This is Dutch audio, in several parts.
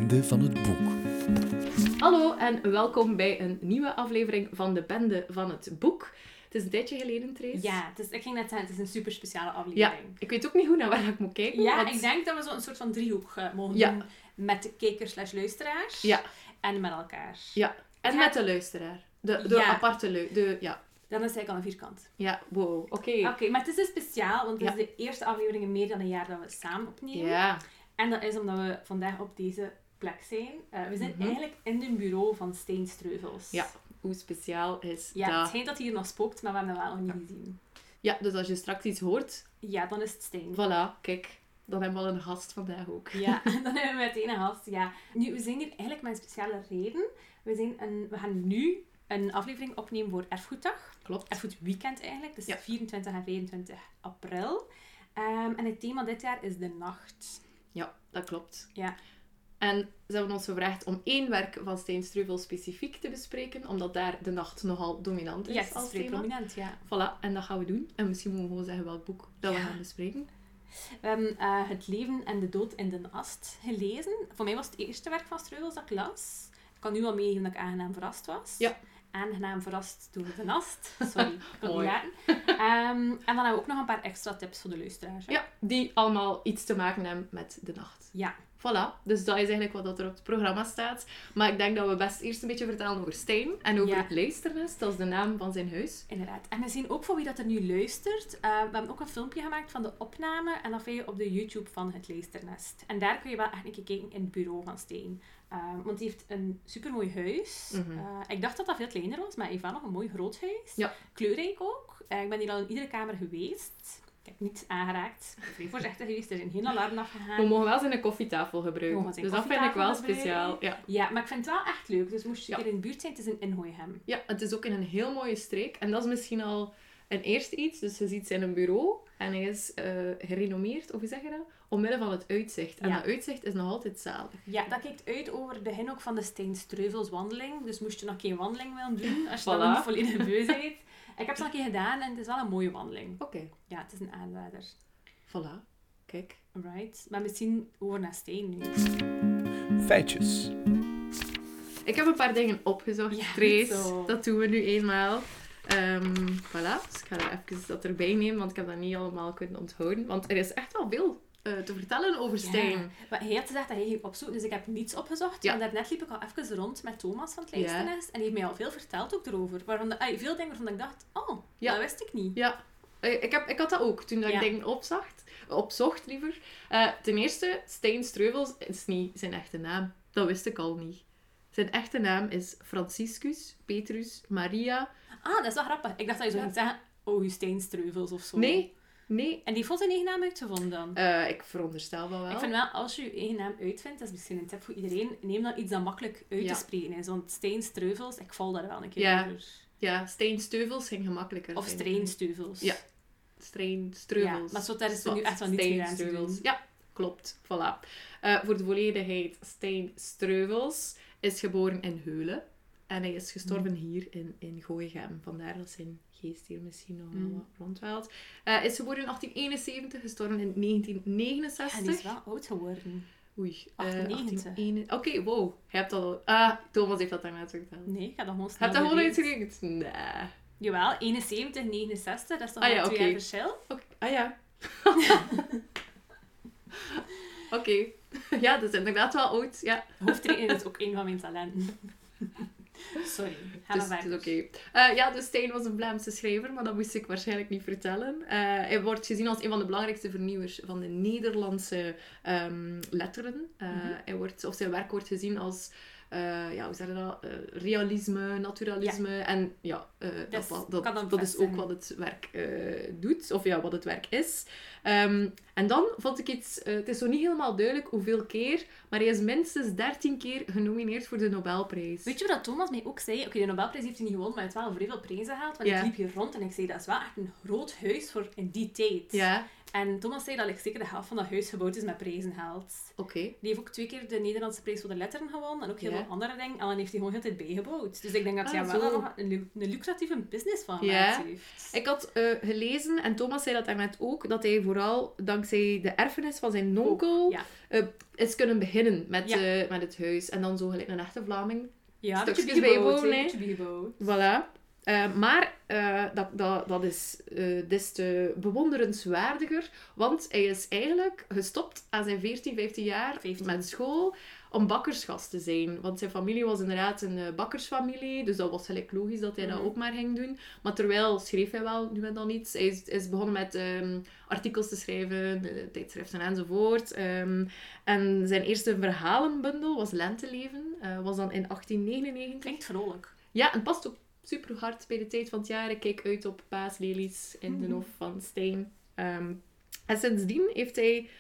Bende van het Boek. Hallo en welkom bij een nieuwe aflevering van de Bende van het Boek. Het is een tijdje geleden, Trace. Ja, ik ging net zeggen, het is een super speciale Ja, aflevering. ik weet ook niet hoe naar waar ik moet kijken. Ja, want... ik denk dat we zo een soort van driehoek mogen Ja. doen met kijkers/luisteraars Ja, en met elkaar. ja. En Ja. met de luisteraar. De Ja. aparte ja. Dan is het eigenlijk al een vierkant. Ja, wow, oké. Oké, maar het is dus speciaal, want het Ja. is de eerste aflevering in meer dan een jaar dat we samen opnemen. Ja, En dat is omdat we vandaag op deze plek zijn. We zijn eigenlijk in het bureau van Stijn Streuvels. ja. Hoe speciaal is Ja, het dat? schijnt dat hij hier nog spookt, maar we hebben hem wel nog niet gezien. Ja, dus als je straks iets hoort, Ja, dan is het Stijn. voilà, kijk. Dan hebben we al een gast vandaag ook. Ja, dan hebben we meteen een gast. Ja. Nu, we zijn hier eigenlijk met een speciale reden. We gaan nu een aflevering opnemen voor Erfgoeddag. Klopt. Erfgoedweekend eigenlijk. Dus Ja. 24 en 25 april. En het thema dit jaar is de nacht. Ja, dat klopt. Ja. En ze hebben ons gevraagd om 1 werk van Stijn Streuvels specifiek te bespreken, omdat daar de nacht nogal dominant is Ja, het is als vrij thema. prominent, ja. Voilà, en dat gaan we doen. En misschien moeten we gewoon zeggen welk boek dat we Ja. gaan bespreken. We hebben Het leven en de dood in de ast gelezen. Voor mij was het eerste werk van Streuvels dat ik las. Ik kan nu al meegeven dat ik aangenaam verrast was. Ja. Aangenaam verrast door de nast. Sorry, ik kan Mooi. niet laten. En dan hebben we ook nog een paar extra tips voor de luisteraars. hè. Ja, die allemaal iets te maken hebben met de nacht. Ja. Voilà, dus dat is eigenlijk wat dat er op het programma staat. Maar ik denk dat we best eerst een beetje vertellen over Stijn en over Ja. het Luisternest. Dat is de naam van zijn huis. Inderdaad. En misschien ook voor wie dat er nu luistert. We hebben ook een filmpje gemaakt van de opname. En dat vind je op de YouTube van Het Luisternest. En daar kun je wel echt een keer kijken in het bureau van Stijn. Want hij heeft een supermooi huis. Ik dacht dat dat veel kleiner was, maar hij heeft wel nog een mooi groot huis. Ja. Kleurrijk ook. Ik ben hier al in iedere kamer geweest. Ik heb niet aangeraakt. Ik ben vrij voorzichtig geweest. Er zijn geen alarmen afgegaan. We mogen wel zijn koffietafel gebruiken. We mogen Dus zijn dat vind ik wel koffietafel speciaal. gebruiken. Ja. Ja, maar ik vind het wel echt leuk. Dus moest je Ja. een keer in de buurt zijn, het is in Inhooihem. Ja, het is ook in een heel mooie streek. En dat is misschien al een eerste iets. Dus je ziet zijn bureau. En hij is gerenommeerd, of hoe zeg je dat? Omwille van het uitzicht. En Ja. dat uitzicht is nog altijd zalig. Ja, dat kijkt uit over het begin ook van de Stijn Streuvels wandeling. Dus moest je nog geen wandeling willen doen, als je Voilà. dan niet volledig beu bent. Ik heb het nog een keer gedaan en het is wel een mooie wandeling. Oké, Ja, het is een aanrader. voilà. Kijk. Right. Maar misschien over naar Stijn nu. Feitjes. Ik heb een paar dingen opgezocht, Ja, Trace. zo. Dat doen we nu eenmaal. Voilà, dus ik ga er even dat erbij nemen, want ik heb dat niet allemaal kunnen onthouden. Want er is echt wel veel te vertellen over Stijn. Ja. Maar hij had gezegd dat hij ging opzoeken, dus ik heb niets opgezocht. Ja. Want daarnet liep ik al even rond met Thomas van het Ja. Luisternest. En hij heeft mij al veel verteld ook erover. Veel dingen waarvan ik dacht, oh, Ja. dat wist ik niet. Ja, ik had dat ook toen dat ik Ja. dingen opzocht liever. Ten eerste, Stijn Streuvels is niet zijn echte naam. Dat wist ik al niet. Zijn echte naam is Franciscus Petrus Maria. Ah, dat is wel grappig. Ik dacht dat je zo Ja. ging zeggen, Augustijn Streuvels of zo. Nee. En die heeft zijn eigen naam uitgevonden dan? Ik veronderstel dat wel. Ik vind wel, als je je eigen naam uitvindt, dat is misschien een tip voor iedereen, neem dan iets dat makkelijk uit Ja. te spreken is. Want Stijn Streuvels, ik val daar wel een keer Ja. over. Ja, Stijn Steuvels ging gemakkelijker Of zijn. Stijn Steuvels. Ja. Stijn Streuvels. Ja, maar zo, daar is er nu echt wel niets Stijn meer aan te Streuvels. doen. Ja, klopt. Voilà. Voor de volledigheid, Stijn Streuvels is geboren in Heulen. En hij is gestorven hier in Gooichem. Vandaar dat zijn geest hier misschien nog wel wat rondwaalt. Is geboren in 1871, gestorven in 1969. En die is wel oud geworden. Oei. 98. Oké, wow. Hij hebt al... Thomas heeft dat daarnet verteld. Nee, ik ga dat gewoon snel Heb je dat gewoon berekend. uitgerekend? Nee. Jawel, 71, 69, dat is toch Ah wel ja, 2 oké. jaar verschil? Oké. Ah ja. Oké. Ja, dat is inderdaad wel oud. Ja. Hoofdrekenen is ook een van mijn talenten. Sorry, ga maar Het is verder. oké. Ja, dus Stijn was een Vlaamse schrijver, maar dat moest ik waarschijnlijk niet vertellen. Hij wordt gezien als een van de belangrijkste vernieuwers van de Nederlandse letteren. Zijn werk wordt gezien als hoe zeg je dat? Realisme, naturalisme. Ja. En ja, Dus, dat kan dan is ook bevestigen. wat het werk doet. Of ja, wat het werk is. En dan vond ik iets... het is zo niet helemaal duidelijk hoeveel keer, maar hij is minstens 13 keer genomineerd voor de Nobelprijs. Weet je wat Thomas mij ook zei? Oké, de Nobelprijs heeft hij niet gewonnen, maar hij heeft wel vrij veel prijzen gehaald. Want Ja. ik liep hier rond en ik zei, dat is wel echt een groot huis voor in die tijd. Ja. En Thomas zei dat zeker de helft van dat huis gebouwd is met prijzengeld. Oké. Die heeft ook 2 keer de Nederlandse prijs voor de letteren gewonnen. En ook heel Ja. veel andere dingen. En dan heeft hij gewoon heel de tijd bijgebouwd. Dus ik denk dat Ah, hij zo. wel nog een lucratieve business van Ja. gemaakt heeft. Ik had gelezen, en Thomas zei dat daarnet ook, dat hij vooral dankzij de erfenis van zijn onkel Ja. is kunnen beginnen met, Ja. Met het huis. En dan zo gelijk een echte Vlaming. Ja, Stukjes beetje bijgebouwd. bijbouwen, Een hè. beetje bijgebouwd. Voilà. Maar dat is des te bewonderenswaardiger, want hij is eigenlijk gestopt aan zijn 14, 15 jaar 15. met school om bakkersgast te zijn. Want zijn familie was inderdaad een bakkersfamilie, dus dat was gelijk logisch dat hij dat ook maar ging doen. Maar terwijl schreef hij wel nu en dan iets. Hij is begonnen met artikels te schrijven, tijdschriften enzovoort. En zijn eerste verhalenbundel was Lenteleven, was dan in 1899. Klinkt vrolijk. Ja, en het past ook super hard bij de tijd van het jaar. Ik kijk uit op paaslelies in de Hof van Stijn. En sindsdien heeft hij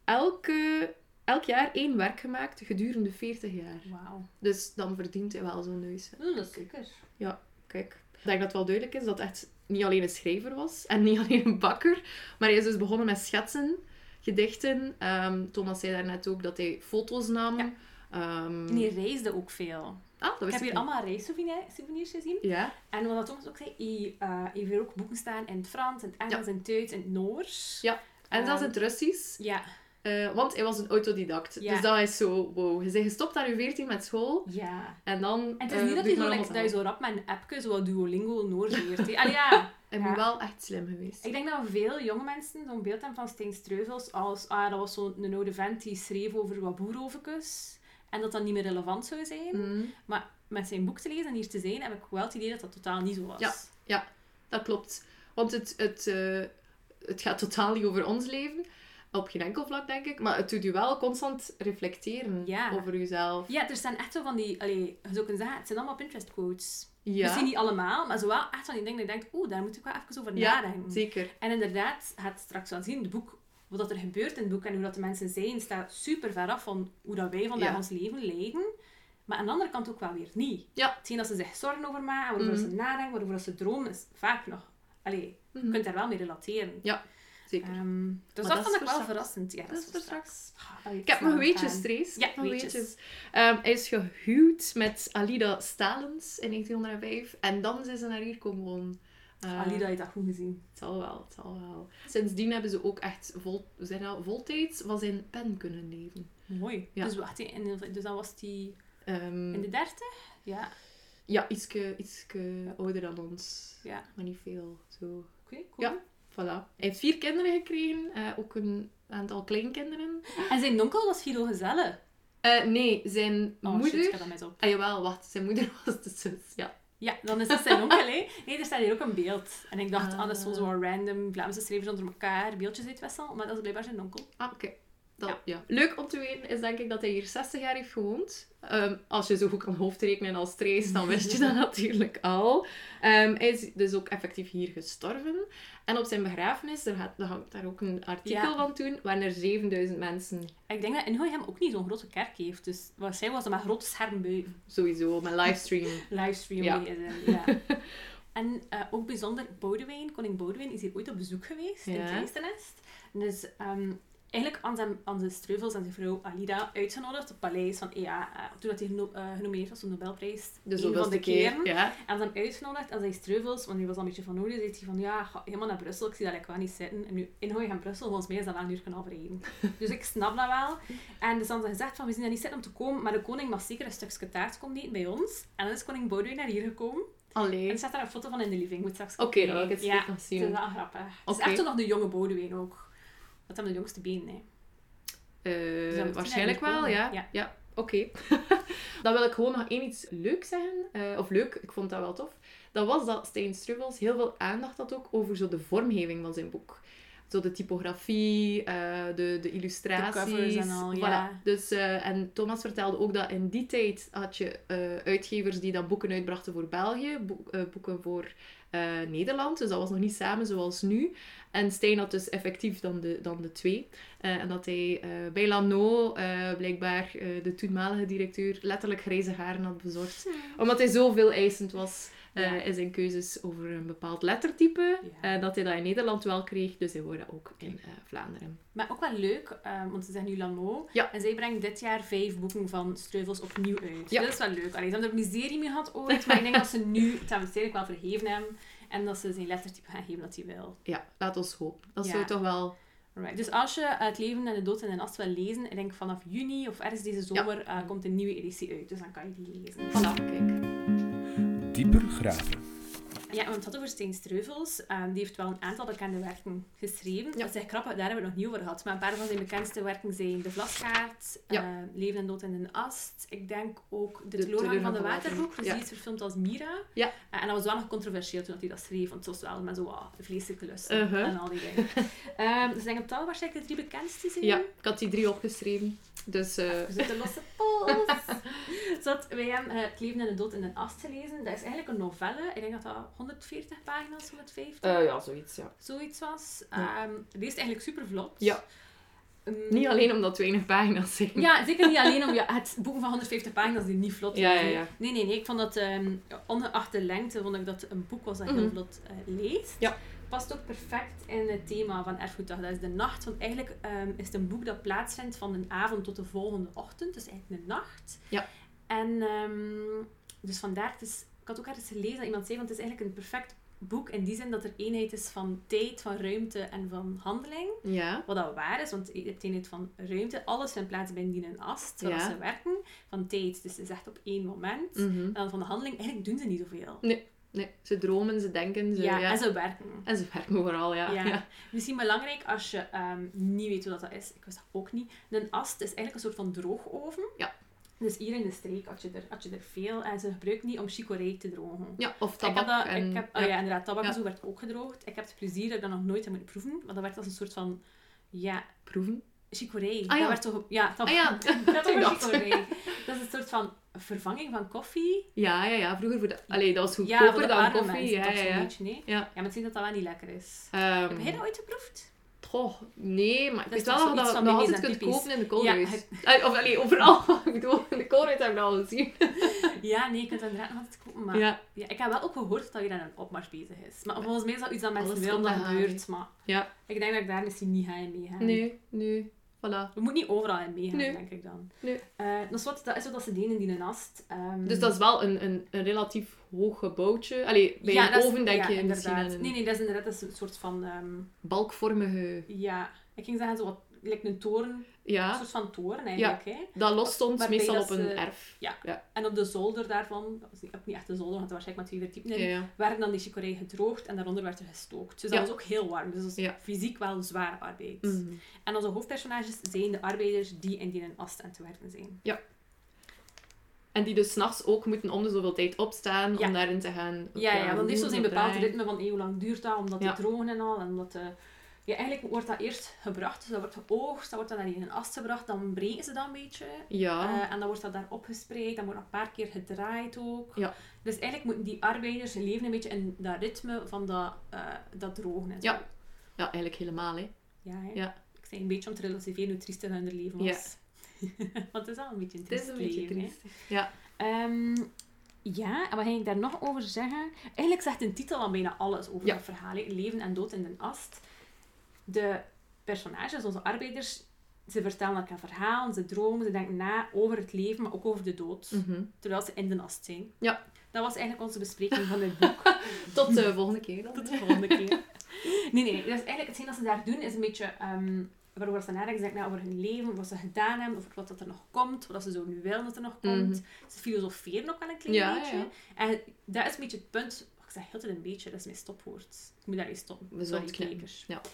elk jaar 1 werk gemaakt gedurende 40 jaar. Wauw. Dus dan verdient hij wel zo'n neus. Dat is zeker. Kijk, ik denk dat het wel duidelijk is dat het echt niet alleen een schrijver was en niet alleen een bakker, maar hij is dus begonnen met schetsen, gedichten. Thomas zei daarnet ook dat hij foto's nam. Ja. En hij reisde ook veel. Dat Ik wist heb hier niet. allemaal reissouvenirs gezien. Ja, En wat Thomas ook zei, hij heeft hier ook boeken staan in het Frans, in het Engels, in het Duits, in het Noors. Ja. en zelfs in het Russisch. Ja. Want hij was een autodidact. Ja. Dus dat is zo, wow. Je bent gestopt aan je 14 met school. Ja. En dan... En het is niet dat doe je maar zo, allemaal dat je zelf. zo rap met een appje, zoals Duolingo, Noors leert. Hè. Allee, ja. Hij Ja. moet wel echt slim geweest. Ik denk dat veel jonge mensen zo'n beeld hebben van Stijn Streuvels als dat was zo'n oude vent die schreef over wat boeroverkes. En dat dat niet meer relevant zou zijn. Mm. Maar met zijn boek te lezen en hier te zijn, heb ik wel het idee dat dat totaal niet zo was. Ja. Dat klopt. Want het gaat totaal niet over ons leven. Op geen enkel vlak, denk ik. Maar het doet je wel constant reflecteren Ja. over jezelf. Ja, er staan echt zo van die... Allee, je zou kunnen zeggen, het zijn allemaal Pinterest quotes. Ja, Misschien niet allemaal, maar zo wel echt van die dingen dat je denkt, daar moet ik wel even over nadenken. zeker. En inderdaad, je gaat straks wel zien, het boek, wat er gebeurt in het boek en hoe dat de mensen zijn, staat super ver af van hoe dat wij vandaag Ja. ons leven leiden. Maar aan de andere kant ook wel weer niet. Ja. Hetgeen dat ze zich zorgen over maken, waarover ze nadenken, waarover ze dromen, is vaak nog... Allee, je kunt daar wel mee relateren. Ja, zeker. Dus Maar dat dat is vond ik voor wel straks. verrassend. Ja, Dat is voor straks. Allee, Ik heb nog weetjes, Trace. Ja, Nog weetjes. Hij is gehuwd met Alida Stalens in 1905. En dan zijn ze naar hier komen wonen. Alida heeft dat goed gezien. Het zal wel. Sindsdien hebben ze ook echt voltijds van zijn pen kunnen leven. Mooi. Ja. Dus wacht, dus dan was die Ehm, in de 30? Ja. Ja, ietske ouder dan ons. Ja. Maar niet veel. Zo. Oké, cool. Ja. Voilà. Hij heeft 4 kinderen gekregen. Ook een aantal kleinkinderen. En zijn onkel was Guido Gezelle. Nee, zijn Oh moeder... shit, ik ga dat mis op. Ah, jawel, wacht. Zijn moeder was de zus. Ja. Ja, dan is dat zijn onkel, hè. Nee, er staat hier ook een beeld. En ik dacht, dat is Ah. zo'n random Vlaamse schrijvers onder elkaar beeldjes uitwisselen. Maar dat is blijkbaar zijn onkel. Ah, oké. Ja. Leuk om te weten is denk ik dat hij hier 60 jaar heeft gewoond. Als je zo goed kan hoofdrekenen als Trace, dan wist je dat natuurlijk al. Hij is dus ook effectief hier gestorven. En op zijn begrafenis, er hangt daar ook een artikel van toen, waren er 7000 mensen. Ik denk dat Inhooi hem ook niet zo'n grote kerk heeft. Dus waarschijnlijk was dat met grote scherm buiten. Sowieso, met livestream. Livestream. Ja. Ja. En ook bijzonder, koning Boudewijn is hier ooit op bezoek geweest in Ja. het Lijstennest. Dus eigenlijk aan zijn Streuvels en zijn vrouw Alida uitgenodigd op het paleis van toen dat hij genomineerd was op de Nobelprijs. Dus een van de keren. Ja. En dan uitgenodigd en zijn Streuvels, want hij was al een beetje van nodig, zei hij van ga helemaal naar Brussel, ik zie dat ik wel niet zitten. En nu Inhooi gaan Brussel, volgens mij is dat wel een uur kunnen afrijden. Dus ik snap dat wel. En dus dan ze gezegd van we zien dat niet zitten om te komen, maar de koning mag zeker een stukje taart komen eten bij ons. En dan is koning Boudewijn naar hier gekomen. En Allee. er staat daar een foto van in de living. Moet straks Oké, dan wil ik het ja, nog zien. het is wel grappig. Het is Oké. echt nog de jonge Boudewijn ook. Dat hebben de jongste benen, hè. Dus dat moet Waarschijnlijk hij wel, komen. ja. Ja. Oké. Dan wil ik gewoon nog iets leuk zeggen. Of leuk, ik vond dat wel tof. Dat was dat Stijn Streuvels heel veel aandacht had ook over zo de vormgeving van zijn boek. Zo de typografie, de illustraties. De covers en al, ja. Voilà. Dus, en Thomas vertelde ook dat in die tijd had je uitgevers die dan boeken uitbrachten voor België, boeken voor Nederland. Dus dat was nog niet samen zoals nu. En Stijn had dus effectief dan de 2. En dat hij bij Lano blijkbaar de toenmalige directeur letterlijk grijze haren had bezorgd. Omdat hij zo veel eisend was. in zijn keuzes over een bepaald lettertype. Ja. Dat hij dat in Nederland wel kreeg, dus hij hoorde dat ook in Vlaanderen. Maar ook wel leuk, want ze zijn nu Lano. Ja. En zij brengen dit jaar 5 boeken van Streuvels opnieuw uit. Ja. Dat is wel leuk. Allee, ze hebben er een miserie mee gehad ooit, maar ik denk dat ze nu het waarschijnlijk wel vergeven hebben. En dat ze zijn lettertype gaan geven dat hij wil. Ja, laat ons hopen. Dat Ja. zou toch wel... Right. Dus als je Het leven en de dood in een ast wil lezen, ik denk vanaf juni of ergens deze zomer komt een nieuwe editie uit. Dus dan kan je die lezen. Voilà, kijk. Dieper graven. Ja, we hebben het had over Stijn Streuvels. Die heeft wel een aantal bekende werken geschreven. Ja. Dat is echt grappig, daar hebben we het nog niet over gehad. Maar een paar van zijn bekendste werken zijn De Vlaskaart, Ja. Leven en dood in een ast. Ik denk ook De De Teleurgang van de Teleurgang van Waterbroek. Dus ja. die is verfilmd als Mira. Ja. En dat was wel nog controversieel toen hij dat schreef. Want het was wel met zo vleeselijke lusten Uh-huh. en al die dingen. Dus ik denk op taal waarschijnlijk de 3 bekendste zijn. Ja, ik had die 3 opgeschreven. Dus... We zitten losse pols. Wij hebben Het leven en de dood in een ast gelezen. Dat is eigenlijk een novelle. Ik denk dat dat 140 pagina's, 150. ja, zoiets, ja. Zoiets was. Ja. Die is eigenlijk super vlot. Ja. Niet alleen omdat het weinig pagina's zijn. Ja, zeker niet alleen om het boek van 150 pagina's die niet vlot Ja, is. ja, ja. Nee. Ik vond dat, ongeacht de lengte, vond ik dat het een boek was dat heel Mhm. vlot leest. Ja. Past ook perfect in het thema van Erfgoeddag. Dat is de nacht. Want eigenlijk is het een boek dat plaatsvindt van de avond tot de volgende ochtend. Dus eigenlijk een nacht. Ja. En dus vandaar, ik had ook ergens gelezen dat iemand zei, want het is eigenlijk een perfect boek in die zin dat er eenheid is van tijd, van ruimte en van handeling. Ja. Wat dat waar is, want je hebt eenheid van ruimte. Alles vindt plaats binnen die een ast, zodat Ja. ze werken. Van tijd, dus het is echt op één moment. Mhm. En dan van de handeling, eigenlijk doen ze niet zoveel. Nee, ze dromen, ze denken, ze... Ja, Ja. en ze werken. En ze werken vooral, ja. Ja. Ja. Misschien belangrijk als je niet weet hoe dat is. Ik wist dat ook niet. Een ast is eigenlijk een soort van droogoven. Ja. Dus hier in de streek had je er veel. En ze gebruiken die om chicorée te drogen. Ja, of Ik heb tabak dat, en... oh ja, inderdaad. Tabak en Ja. zo werd ook gedroogd. Ik heb het plezier dat ik dat nog nooit heb moeten proeven. Maar dat werd als een soort van... Ja, Proeven. chicorée. Ah, ja. Dat werd toch... Ja, tabak. Ah ja, Dat ik was dacht. chicorée. Dat is een soort van vervanging van koffie. Ja. Vroeger voor de... Allee, dat was Ja, goedkoper voor de dan arme koffie. mensen Ja, toch ja, zo'n ja. beetje, nee? Ja. Ja, maar het ziet dat dat wel niet lekker is. Heb jij dat ooit geproefd? Goh, nee, maar ik Dat weet is wel toch dat je zoiets dat van nog baby's altijd en kunt pipi's. kopen in de koolruis. Ja, Of allee, overal. Ik bedoel, in de koolruis heb ik dat al gezien. Ja, nee, je kunt dat inderdaad nog altijd kopen. Maar Ja. ja, ik heb wel ook gehoord dat je aan een opmars bezig is. Maar volgens mij is dat iets dat mensen Alles willen komt dat aan, gebeurt. Maar Ja. ik denk dat ik daar misschien niet ga in meegaan. Nee. Voilà. We moeten niet overal in meegaan, Nee. denk ik dan. Nee. Dat is wat ze deden in die nast. Dus dat is wel een relatief hoog gebouwtje. Allee, bij een dat is- oven denk ja, je misschien inderdaad. aan een Nee, dat is inderdaad een soort van... balkvormige... ja, ik ging zeggen, zo wat, like een toren. Een Ja, soort van toren eigenlijk. Hè? dat los stond Waarbij meestal dat op een ze- erf. En op de zolder daarvan, dat was niet echt de zolder, want het was waarschijnlijk met 2 verdiepingen, Ja. werden dan die chicorée gedroogd en daaronder werd er gestookt. Dus dat Ja. was ook heel warm. Dus dat was Ja. fysiek wel zware arbeid. Mhm. En onze hoofdpersonages zijn de arbeiders die in die ast aan te werken zijn. En die dus 's nachts ook moeten om de zoveel tijd opstaan Ja. om daarin te gaan. Ja, want die heeft zo zijn bepaald draaien. ritme van hoe lang duurt dat, om dat Ja. te drogen en al. En omdat, ja, eigenlijk wordt dat eerst gebracht, dus dat wordt geoogst, dat wordt dan in een ast gebracht, dan breken ze dat een beetje. Ja. En dan wordt dat daar opgespreid, dan wordt dat een paar keer gedraaid ook. Ja. Dus eigenlijk moeten die arbeiders leven een beetje in dat ritme van dat drogen en zo. Ja. Ja, eigenlijk helemaal, hè. Ja, hè. Ja. Ik zei een beetje om te relativeren hoe triestig hun leven was. Want het is al een beetje een Het is triest een beetje leven, hè. triest. Ja. Ja, en wat ging ik daar nog over zeggen? Eigenlijk zegt een titel al bijna alles over Ja. dat verhaal. Hè. Leven en dood in de ast. De personages, onze arbeiders, ze vertellen elkaar verhalen, ze dromen, ze denken na over het leven, maar ook over de dood. Mhm. Terwijl ze in de ast zijn. Ja. Dat was eigenlijk onze bespreking van het boek. Tot de volgende keer dan. Tot de volgende keer. Nee. Dus eigenlijk hetgeen dat ze daar doen is een beetje... waarover ze nadenken, ze denken na over hun leven, wat ze gedaan hebben, over wat dat er nog komt, wat ze zo nu willen dat er nog komt. Mhm. Ze filosoferen ook wel een klein Ja, beetje. ja. En dat is een beetje het punt... Ik zeg heel tijd een beetje, dat is mijn stopwoord. Ik moet daarmee stoppen. We zullen Sorry, knippen. kijkers. Ja.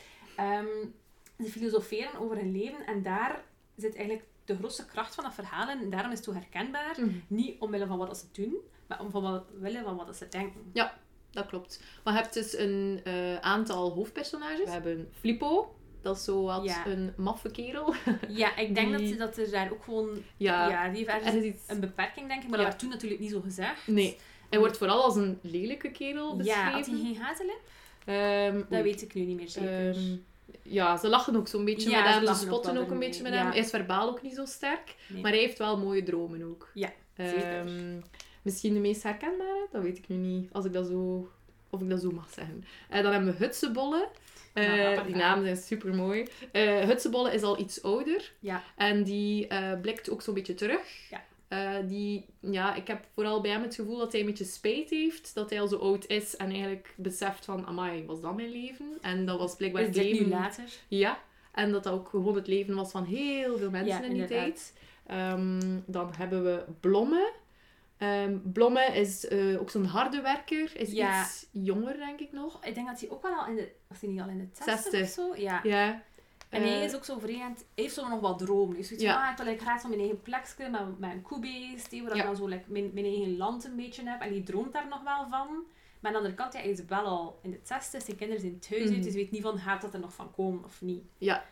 Ze filosoferen over hun leven en daar zit eigenlijk de grootste kracht van dat verhaal in. En daarom is het zo herkenbaar. Mhm. Niet omwille van wat ze doen, maar omwille van wat ze denken. Dat klopt. Maar je hebt dus een aantal hoofdpersonages. We hebben Flippo. Dat is zo wat Ja. een maffe kerel. Ja, ik denk Die- dat er daar ook gewoon... Ja. Ja, die heeft Er ergens is iets... een beperking, denk ik. Maar Ja. dat werd toen natuurlijk niet zo gezegd. Nee. Hij wordt vooral als een lelijke kerel beschreven. Ja, had hij geen hazenlip? Dat oei. weet ik nu niet meer zeker. Ja, ze lachen ook zo'n beetje Ja, met ze hem. Ze lachen ook spotten wel ook een ermee. beetje met Ja. hem. Hij is verbaal ook niet zo sterk. Nee. Maar hij heeft wel mooie dromen ook. Ja, zeker. Misschien de meest herkenbare, dat weet ik nu niet, of ik dat zo mag zeggen. Dan hebben we Hutsebollen. Die namen zijn super mooi. Hutsebollen is al iets ouder. Ja. En die blikt ook zo'n beetje terug. Ja. Ik heb vooral bij hem het gevoel dat hij een beetje spijt heeft. Dat hij al zo oud is en eigenlijk beseft van, amai, was dat mijn leven? En dat was blijkbaar het leven... nu later? Ja. En dat ook gewoon het leven was van heel veel mensen in die inderdaad. tijd. Dan hebben we Blomme. Blomme is ook zo'n harde werker. Is iets jonger, denk ik nog. Ik denk dat hij ook wel al in de... Was hij niet al in de 60 60 of zo? Ja. Ja. En hij is ook zo vreemd. Hij heeft zo nog wat dromen. Dus ik wil graag zo mijn eigen plekje met een koebeest. Waar ik dan zo mijn eigen land een beetje heb. En die droomt daar nog wel van. Maar aan de andere kant, hij is wel al in de 60. Zijn kinderen zijn thuis uit. Dus weet niet van, gaat dat er nog van komen of niet. Ja.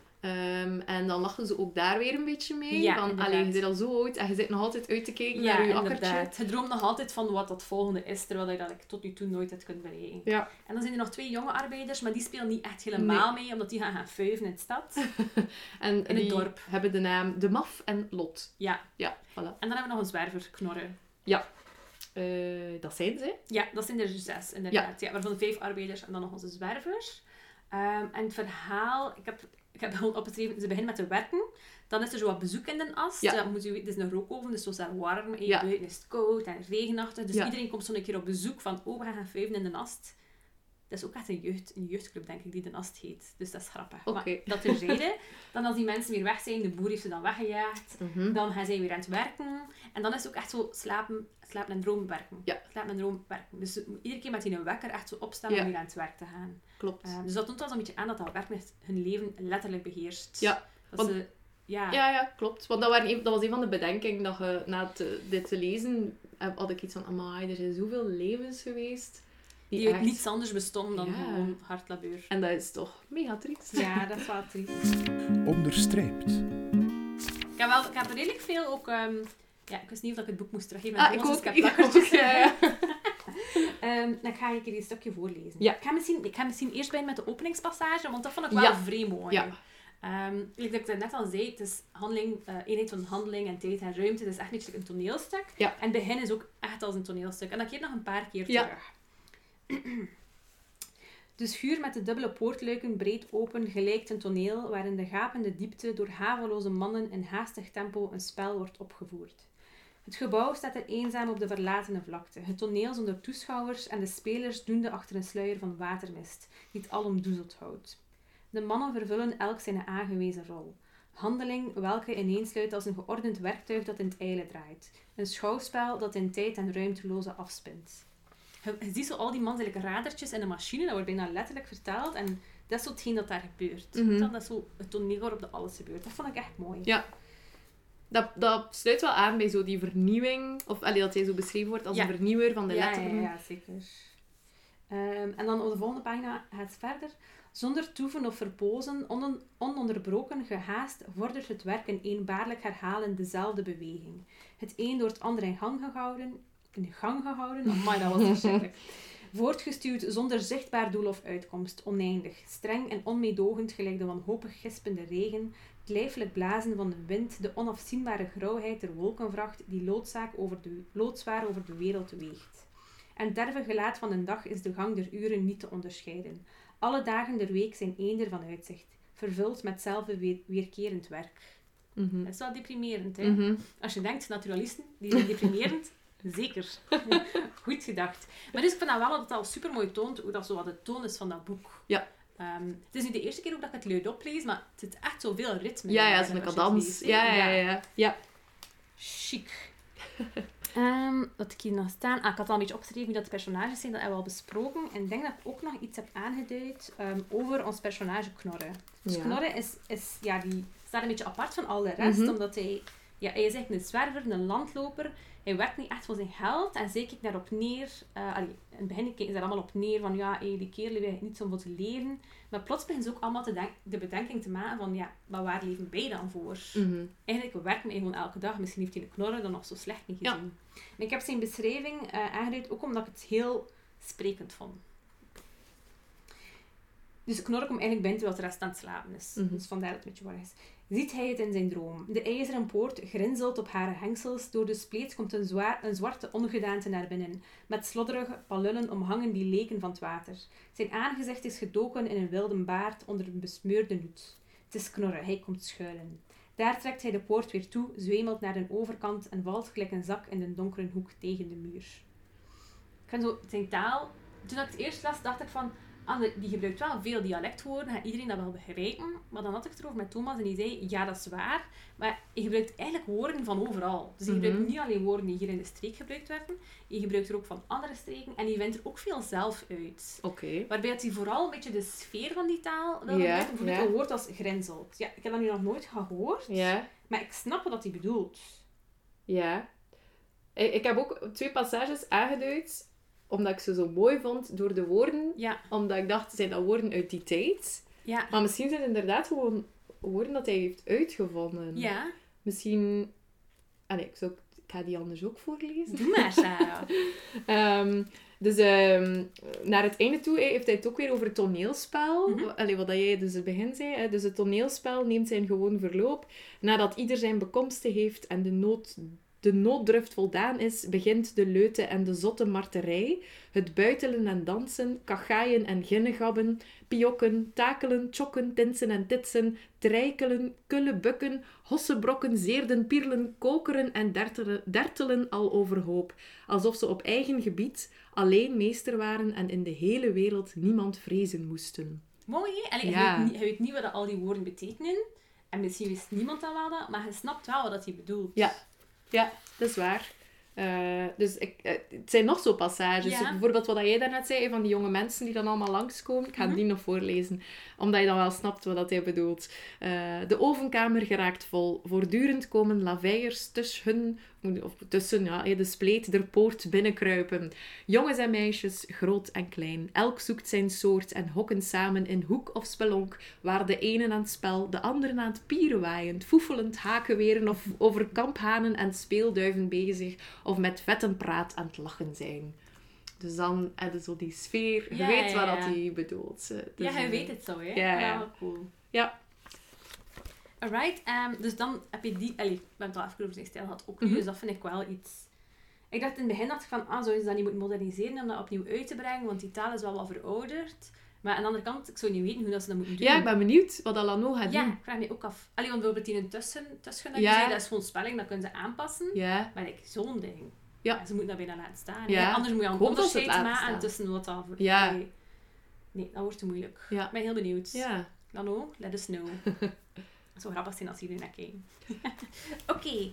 En dan lachen ze ook daar weer een beetje mee. Ja, van, je bent al zo oud en je zit nog altijd uit te kijken naar je akkertje. Je droomt nog altijd van wat dat volgende is, terwijl je dat tot nu toe nooit hebt kunnen bereiken. Ja. En dan zijn er nog 2 jonge arbeiders, maar die spelen niet echt helemaal mee, omdat die gaan fuiven in de stad. En in het dorp. Hebben de naam De Maf en Lot. Ja. Ja, voilà. En dan hebben we nog een zwerver, Knorren. Ja. Dat zijn ze. Ja, dat zijn er 6 inderdaad. Ja, waarvan 5 arbeiders en dan nog onze zwervers. En het verhaal, ik heb gewoon opgeschreven, ze beginnen met te werken. Dan is er zo wat bezoek in de ast. Ja. Het is een rookoven, dus het is daar warm. Ja. Buiten is het koud en regenachtig. Dus iedereen komt zo'n keer op bezoek van, we gaan fuiven in de ast. Dat is ook echt een jeugdclub, denk ik, die de ast heet. Dus dat is grappig. Okay. Maar dat terzijde. Dan als die mensen weer weg zijn, de boer heeft ze dan weggejaagd. Dan gaan zij weer aan het werken. En dan is het ook echt zo slapen en dromen werken. Ja. Slapen en dromen werken. Dus iedere keer met die een wekker echt zo opstaan om weer aan het werk te gaan. Klopt. Dus dat toont wel zo'n beetje aan dat werk met hun leven letterlijk beheerst. Ja. Ja, klopt. Want dat was een van de bedenkingen dat je na dit te lezen had ik iets van, amai, er zijn zoveel levens geweest. Die uit niets anders bestonden dan gewoon hard labeur. En dat is toch mega triest. Ja, dat is wel triest. Onderstreept. Ik heb redelijk veel ook... ik wist niet of ik het boek moest teruggeven. Ik ook. Ik heb plakkertjes. Ja. Dan ga ik hier een stukje voorlezen. Ja. Ik ga misschien eerst beginnen met de openingspassage, want dat vond ik wel vrij mooi. Ja. Like dat ik net al zei, het is eenheid van handeling en tijd en ruimte. Het is echt niet een toneelstuk. Ja. En het begin is ook echt als een toneelstuk. En dat keert nog een paar keer terug. De schuur met de dubbele poortluiken breed open gelijkt een toneel waarin de gapende diepte door haveloze mannen in haastig tempo een spel wordt opgevoerd. Het gebouw staat er eenzaam op de verlatene vlakte, het toneel zonder toeschouwers en de spelers doende achter een sluier van watermist, die het alom doezeld houdt. De mannen vervullen elk zijn aangewezen rol. Handeling welke ineensluit als een geordend werktuig dat in het ijle draait. Een schouwspel dat in tijd en ruimteloze afspint. Je ziet zo al die mannen like radertjes in een machine, dat wordt bijna letterlijk vertaald. En dat is zo hetgeen dat daar gebeurt. Dat is zo het toneel waarop dat alles gebeurt. Dat vond ik echt mooi. Ja. Dat sluit wel aan bij zo die vernieuwing. Of dat hij zo beschreven wordt als een vernieuwer van de letteren. Ja, zeker. En dan op de volgende pagina gaat het verder. Zonder toeven of verpozen, ononderbroken, gehaast, vordert het werk in eenbaarlijk herhalen dezelfde beweging. Het een door het ander in gang gehouden. Amai, dat was verschrikkelijk. Voortgestuwd zonder zichtbaar doel of uitkomst, oneindig. Streng en onmeedogend gelijk de wanhopig gispende regen, het lijfelijk blazen van de wind, de onafzienbare grauwheid der wolkenvracht die loodzwaar over de wereld weegt. En derve gelaat van een dag is de gang der uren niet te onderscheiden. Alle dagen der week zijn eender van uitzicht, vervuld met zelfde weerkerend werk. Dat is wel deprimerend, hè? Als je denkt, naturalisten, die zijn deprimerend, zeker. Goed gedacht. Maar dus ik vind dat wel dat het al super mooi toont hoe dat zo wat de toon is van dat boek. Ja. Het is niet de eerste keer ook dat ik het luid oplees, maar het zit echt zoveel ritme in. Ja, zo'n cadans. Ja. Chic. Wat ik hier nog staan... ik had al een beetje opgeschreven wie dat de personages zijn, dat hebben we al besproken. En ik denk dat ik ook nog iets heb aangeduid over ons personage Knorre. Dus Knorre die staat een beetje apart van al de rest, omdat hij is eigenlijk een zwerver, een landloper. Hij werkt niet echt voor zijn geld en zij kijkt daarop neer. In het begin kijken ze daar allemaal op neer van die kerel heeft niet zo voor te leven. Maar plots beginnen ze ook allemaal de bedenking te maken van maar waar leven wij dan voor? Eigenlijk, we werken gewoon elke dag. Misschien heeft hij de Knorre dan nog zo slecht niet gezien. Ja. En ik heb zijn beschrijving aangeduid ook omdat ik het heel sprekend vond. Dus Knorre komt eigenlijk binnen terwijl de rest aan het slapen is. Dus vandaar dat het een beetje waar is. ziet hij het in zijn droom. De ijzeren poort grinzelt op haar hengsels. Door de spleet komt een zwarte ongedaante naar binnen. Met slodderige palullen omhangen die leken van het water. Zijn aangezicht is gedoken in een wilde baard onder een besmeurde hoed. Het is knorren, hij komt schuilen. Daar trekt hij de poort weer toe, zwemelt naar de overkant en valt gelijk een zak in de donkere hoek tegen de muur. Ik vind zo zijn taal... Toen ik het eerst las, dacht ik van... die gebruikt wel veel dialectwoorden, gaat iedereen dat wel begrijpen. Maar dan had ik het erover met Thomas en die zei, ja, dat is waar. Maar je gebruikt eigenlijk woorden van overal. Dus je gebruikt niet alleen woorden die hier in de streek gebruikt werden. Je gebruikt er ook van andere streken. En je vindt er ook veel zelf uit. Oké. Waarbij het hij vooral een beetje de sfeer van die taal wil gebruiken. Bijvoorbeeld een woord als grinzelt. Ja, ik heb dat nu nog nooit gehoord. Ja. Maar ik snap wat hij bedoelt. Ja. Ik heb ook 2 passages aangeduid, omdat ik ze zo mooi vond door de woorden. Ja. Omdat ik dacht, zijn dat woorden uit die tijd? Ja. Maar misschien zijn het inderdaad gewoon woorden dat hij heeft uitgevonden. Ja. Misschien... ik ga die anders ook voorlezen. Doe maar, Sarah. Dus naar het einde toe heeft hij het ook weer over het toneelspel. Mm-hmm. Wat jij dus het begin zei. Hè. Dus het toneelspel neemt zijn gewoon verloop. Nadat ieder zijn bekomsten heeft en de nooddruft voldaan is, begint de leute en de zotte marterij, het buitelen en dansen, kachaaien en ginnegabben, piokken, takelen, tjokken, tinsen en titsen, trijkelen, kullen, bukken, hossebrokken, zeerden, pierlen, kokeren en dertelen al overhoop, alsof ze op eigen gebied alleen meester waren en in de hele wereld niemand vrezen moesten. Mooi, hè? Allee, Ja. je weet niet wat al die woorden betekenen. En misschien wist niemand dat wel, maar je snapt wel wat hij bedoelt. Ja, dat is waar. Dus het zijn nog zo passages. Ja. Bijvoorbeeld wat jij daarnet zei, van die jonge mensen die dan allemaal langskomen. Ik ga die nog voorlezen, omdat je dan wel snapt wat dat hij bedoelt. De ovenkamer geraakt vol. Voortdurend komen laveiers tussen de spleet der poort binnenkruipen. Jongens en meisjes, groot en klein. Elk zoekt zijn soort en hokken samen in hoek of spelonk, waar de ene aan het spel, de andere aan het pierenwaaien, foefelend hakenweren of over kamphanen en speelduiven bezig, of met vettenpraat aan het lachen zijn. Dus dan heb je zo die sfeer. Je weet wat dat hij bedoelt. Dus, hij weet het zo, hè? Ja. Cool. Ja. Alright, dus dan heb je die... we hebben het al even over zijn stijl gehad ook nu, dus dat vind ik wel iets... Ik dacht in het begin van, zouden ze dat niet moeten moderniseren om dat opnieuw uit te brengen, want die taal is wel wat verouderd. Maar aan de andere kant, ik zou niet weten hoe dat ze dat moeten doen. Ja, ik ben benieuwd wat Alano gaat doen. Ja, ik vraag me ook af. Want bijvoorbeeld in een tussen dat is gewoon spelling, dat kunnen ze aanpassen. Ja. Maar zo'n ding. Ja. Ze moeten dat bijna laten staan. Ja. Anders moet je een Hoop dat ze het onderscheid laten maken staan. tussen wat dat voor... Ja. Nee, dat wordt te moeilijk. Ja. Ik ben heel benieuwd. Ja. Lano, let us know. Het zou grappig zijn als jullie naar kijken. Oké,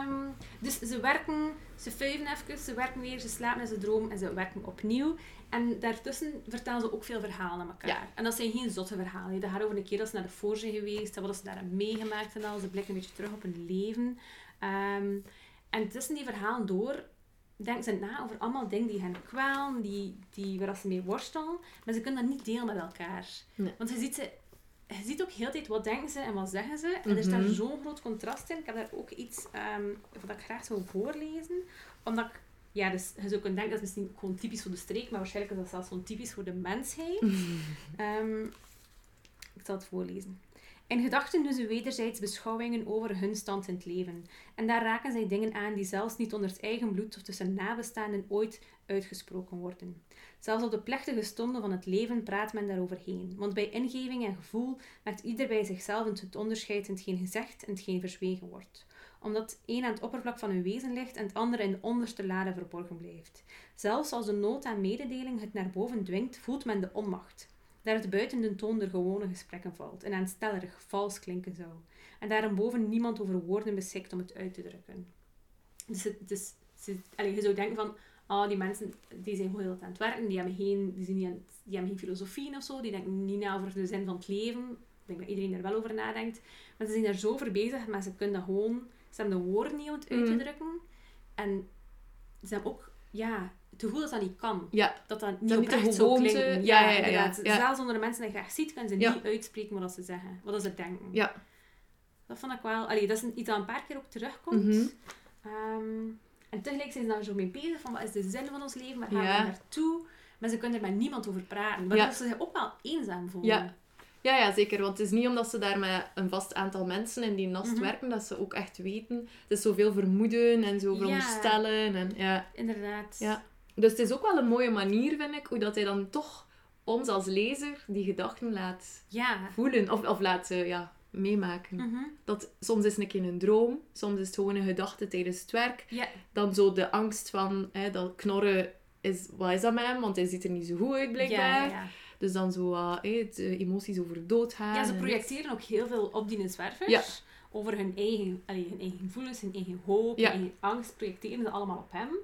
dus ze werken, ze fuiven even, ze werken weer, ze slapen en ze dromen en ze werken opnieuw. En daartussen vertellen ze ook veel verhalen aan elkaar. Ja. En dat zijn geen zotte verhalen. Dat gaat over een keer dat ze naar de Forge zijn geweest, wat ze daar hebben meegemaakt en al. Ze blikken een beetje terug op hun leven. En tussen die verhalen door denken ze na over allemaal dingen die hen kwalen, waar ze mee worstelen. Maar ze kunnen dat niet delen met elkaar. Nee. Want je ziet ook heel de tijd wat denken ze en wat zeggen ze. En er is daar zo'n groot contrast in. Ik heb daar ook iets wat ik graag zou voorlezen. Omdat ik... Ja, dus je zou kunnen denken, dat is misschien gewoon typisch voor de streek, maar waarschijnlijk is dat zelfs gewoon typisch voor de mensheid. Ik zal het voorlezen. In gedachten doen ze wederzijds beschouwingen over hun stand in het leven. En daar raken zij dingen aan die zelfs niet onder het eigen bloed of tussen nabestaanden ooit uitgesproken worden. Zelfs op de plechtige stonden van het leven praat men daaroverheen. Want bij ingeving en gevoel maakt ieder bij zichzelf het onderscheid in hetgeen gezegd en hetgeen verzwegen wordt. Omdat het een aan het oppervlak van hun wezen ligt en het andere in de onderste lade verborgen blijft. Zelfs als de nood aan mededeling het naar boven dwingt, voelt men de onmacht. Daar het buiten de toon der gewone gesprekken valt en aanstellerig vals klinken zou. En daarboven niemand over woorden beschikt om het uit te drukken. Dus je zou denken van, die mensen die zijn gewoon heel aan het werken, die hebben geen filosofie of zo, die denken niet na over de zin van het leven. Ik denk dat iedereen er wel over nadenkt. Maar ze zijn daar zo voor bezig, maar ze kunnen dat gewoon, ze hebben de woorden niet om het uit te drukken. En ze hebben ook, het gevoel dat dat niet kan. Ja. Dat dat niet Dat oprecht niet de zou gewoonte... klinken. Ja. Inderdaad. Zelfs onder de mensen die je graag ziet, kunnen ze niet uitspreken wat ze zeggen. Wat ze denken. Ja. Dat vond ik wel... dat is iets dat een paar keer ook terugkomt. En tegelijk zijn ze daar zo mee bezig van, wat is de zin van ons leven? Waar gaan we naartoe? Maar ze kunnen er met niemand over praten. Waardoor ze zich ook wel eenzaam voelen. Ja, zeker. Want het is niet omdat ze daar met een vast aantal mensen in die nast werken, dat ze ook echt weten. Het is zoveel vermoeden en zo veronderstellen. En, Inderdaad. Ja. Dus het is ook wel een mooie manier, vind ik, hoe dat hij dan toch ons als lezer die gedachten laat voelen. Of laat meemaken. Dat soms is het een keer een droom, soms is het gewoon een gedachte tijdens het werk. Ja. Dan zo de angst van dat knorren, wat is dat met hem? Want hij ziet er niet zo goed uit, blijkbaar. Ja. Dus dan zo emoties over doodgaan. Ja, ze projecteren ook heel veel op die zwervers. Ja. Over hun eigen gevoelens, hun eigen hoop, hun eigen angst. Projecteren ze allemaal op hem.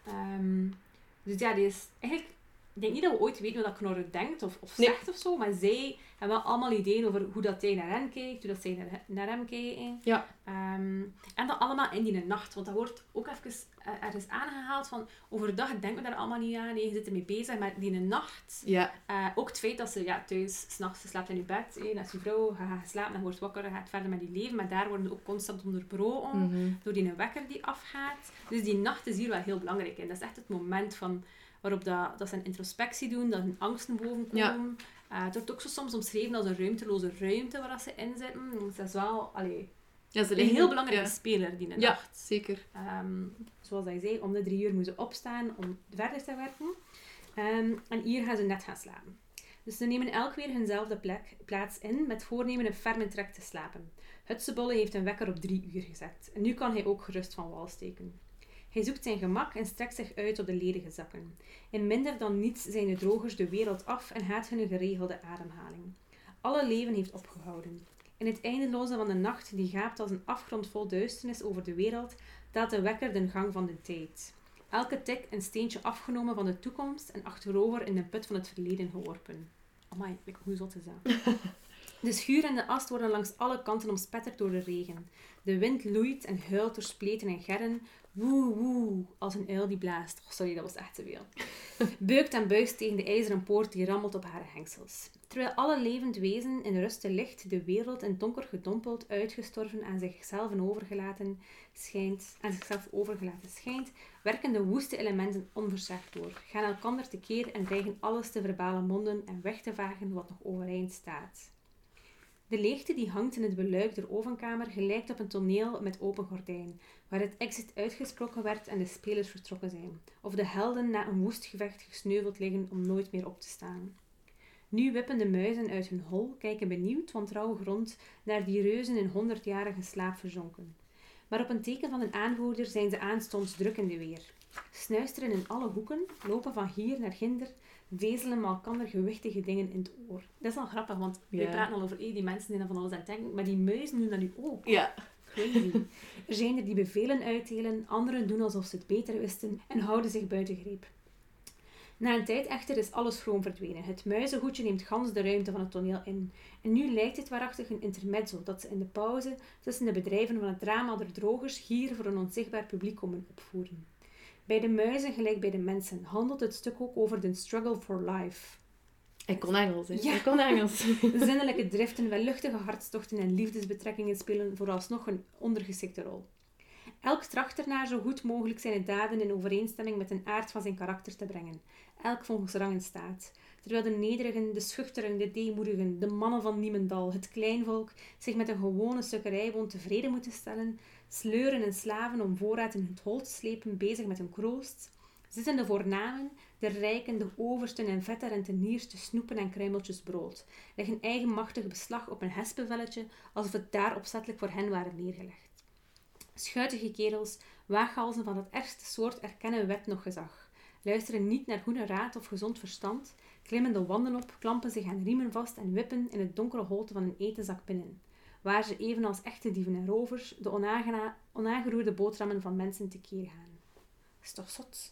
Dus ja, die is eigenlijk... Ik denk niet dat we ooit weten wat dat knorren denkt of zegt of zo. Maar zij hebben wel allemaal ideeën over hoe dat hij naar hen kijkt. Hoe dat zij naar hem kijken. Ja. En dat allemaal in die nacht. Want dat wordt ook even ergens aangehaald van... Overdag denken we daar allemaal niet aan. Nee, je zit ermee bezig. Maar die nacht... Ja. Ook het feit dat ze thuis... 's nachts slaapt in je bed. Als je vrouw gaat slapen, dan wordt wakker. Dan gaat verder met je leven. Maar daar worden ze ook constant onderbroken. Door die wekker die afgaat. Dus die nacht is hier wel heel belangrijk. En dat is echt het moment van... Waarop dat ze een introspectie doen, dat hun angsten bovenkomen. Ja. Het wordt ook zo soms omschreven als een ruimteloze ruimte waar ze in zitten. Dus dat is wel een heel belangrijke speler die nacht. Ja, zeker. Zoals hij zei, om de 3 uur moeten ze opstaan om verder te werken. En hier gaan ze net gaan slapen. Dus ze nemen elk weer hunzelfde plaats in met voornemen een ferme trek te slapen. Hutsebolle heeft een wekker op 3 uur gezet. En nu kan hij ook gerust van wal steken. Hij zoekt zijn gemak en strekt zich uit op de ledige zakken. In minder dan niets zijn de drogers de wereld af en gaat hun geregelde ademhaling. Alle leven heeft opgehouden. In het eindeloze van de nacht, die gaapt als een afgrond vol duisternis over de wereld, telt de wekker de gang van de tijd. Elke tik een steentje afgenomen van de toekomst en achterover in de put van het verleden geworpen. Amai, hoe zot is dat? De schuur en de ast worden langs alle kanten omspetterd door de regen. De wind loeit en huilt door spleten en gerren. Woe, woe, als een uil die blaast. Oh, sorry, dat was echt te veel. Beukt en buist tegen de ijzeren poort die rammelt op haar hengsels. Terwijl alle levend wezen in rust ligt, de wereld in donker gedompeld, uitgestorven, aan zichzelf overgelaten schijnt, werken de woeste elementen onverzacht door, gaan elkander tekeer en dreigen alles te verbalen monden en weg te vagen wat nog overeind staat. De leegte die hangt in het beluik der ovenkamer gelijkt op een toneel met open gordijn, waar het exit uitgesproken werd en de spelers vertrokken zijn, of de helden na een woest gevecht gesneuveld liggen om nooit meer op te staan. Nu wippen de muizen uit hun hol, kijken benieuwd, wantrouwig rond naar die reuzen in 100-jarige slaap verzonken. Maar op een teken van een aanvoerder zijn ze aanstonds druk in de weer. Snuisteren in alle hoeken, lopen van hier naar ginder, vezelen malkander gewichtige dingen in het oor. Dat is wel grappig, want wij praten al over die mensen die dan van alles aan het denken, maar die muizen doen dat nu ook. Ja. Crazy. Er zijn er die bevelen uitdelen, anderen doen alsof ze het beter wisten en houden zich buiten greep. Na een tijd echter is alles schroom verdwenen. Het muizenhoedje neemt gans de ruimte van het toneel in. En nu lijkt het waarachtig een intermezzo dat ze in de pauze tussen de bedrijven van het drama der drogers hier voor een onzichtbaar publiek komen opvoeren. Bij de muizen gelijk bij de mensen handelt het stuk ook over de struggle for life. Ik kon Engels, hè? Ja. Ik kon Engels. Zinnelijke driften, welluchtige hartstochten en liefdesbetrekkingen spelen vooralsnog een ondergeschikte rol. Elk tracht ernaar zo goed mogelijk zijn daden in overeenstemming met de aard van zijn karakter te brengen. Elk volgens rang en staat. Terwijl de nederigen, de schuchteren, de deemoedigen, de mannen van Niemendal, het kleinvolk, zich met een gewone sukkerijwoon tevreden moeten stellen, sleuren en slaven om voorraad in het hol te slepen bezig met hun kroost, zitten de voornamen, de rijken, de oversten en vette renteniers te snoepen en kruimeltjes brood, leggen eigenmachtig beslag op een hespevelletje alsof het daar opzettelijk voor hen waren neergelegd. Schuitige kerels, waaghalzen van het ergste soort erkennen wet nog gezag, luisteren niet naar goede raad of gezond verstand, klimmen de wanden op, klampen zich aan riemen vast en wippen in het donkere holte van een etenzak binnen, waar ze evenals echte dieven en rovers de onaangeroerde boterhammen van mensen tekeer gaan. Dat is toch zot?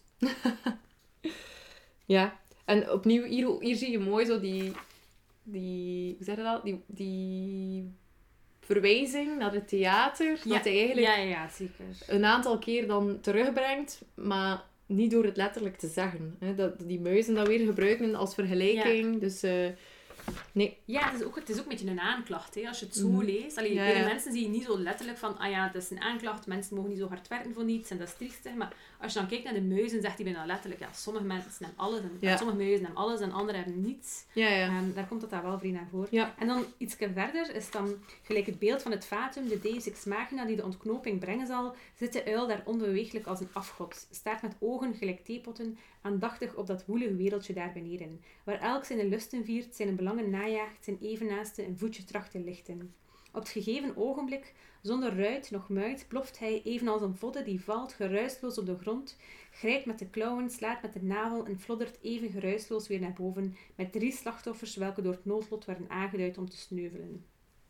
Ja, en opnieuw, hier zie je mooi zo die hoe zeg je dat? Die verwijzing naar het theater, dat hij eigenlijk zeker. een aantal keer dan terugbrengt, maar niet door het letterlijk te zeggen. Hè? Dat die muizen dat weer gebruiken als vergelijking. Ja. Dus Nee. Ja, het is ook een beetje een aanklacht, hè, als je het zo leest. Allee, Ja, bij de ja. mensen zie je niet zo letterlijk van, het is een aanklacht, mensen mogen niet zo hard werken voor niets en dat is triestig. Maar als je dan kijkt naar de muizen, zegt hij bijna letterlijk, sommige mensen hebben alles en sommige muizen hebben alles en anderen hebben niets. Ja. Daar komt dat daar wel vrij naar voor. Ja. En dan iets verder is dan gelijk het beeld van het fatum, de deus ex machina die de ontknoping brengen zal, zit de uil daar onbeweeglijk als een afgod, staart met ogen gelijk theepotten, aandachtig op dat woelige wereldje daar beneden, waar elk zijn lusten viert, zijn belangen najaagt, zijn evennaaste een voetje tracht te lichten. Op het gegeven ogenblik, zonder ruit noch muit, ploft hij, evenals een vodde die valt, geruisloos op de grond, grijpt met de klauwen, slaat met de navel en floddert even geruisloos weer naar boven, met 3 slachtoffers welke door het noodlot werden aangeduid om te sneuvelen.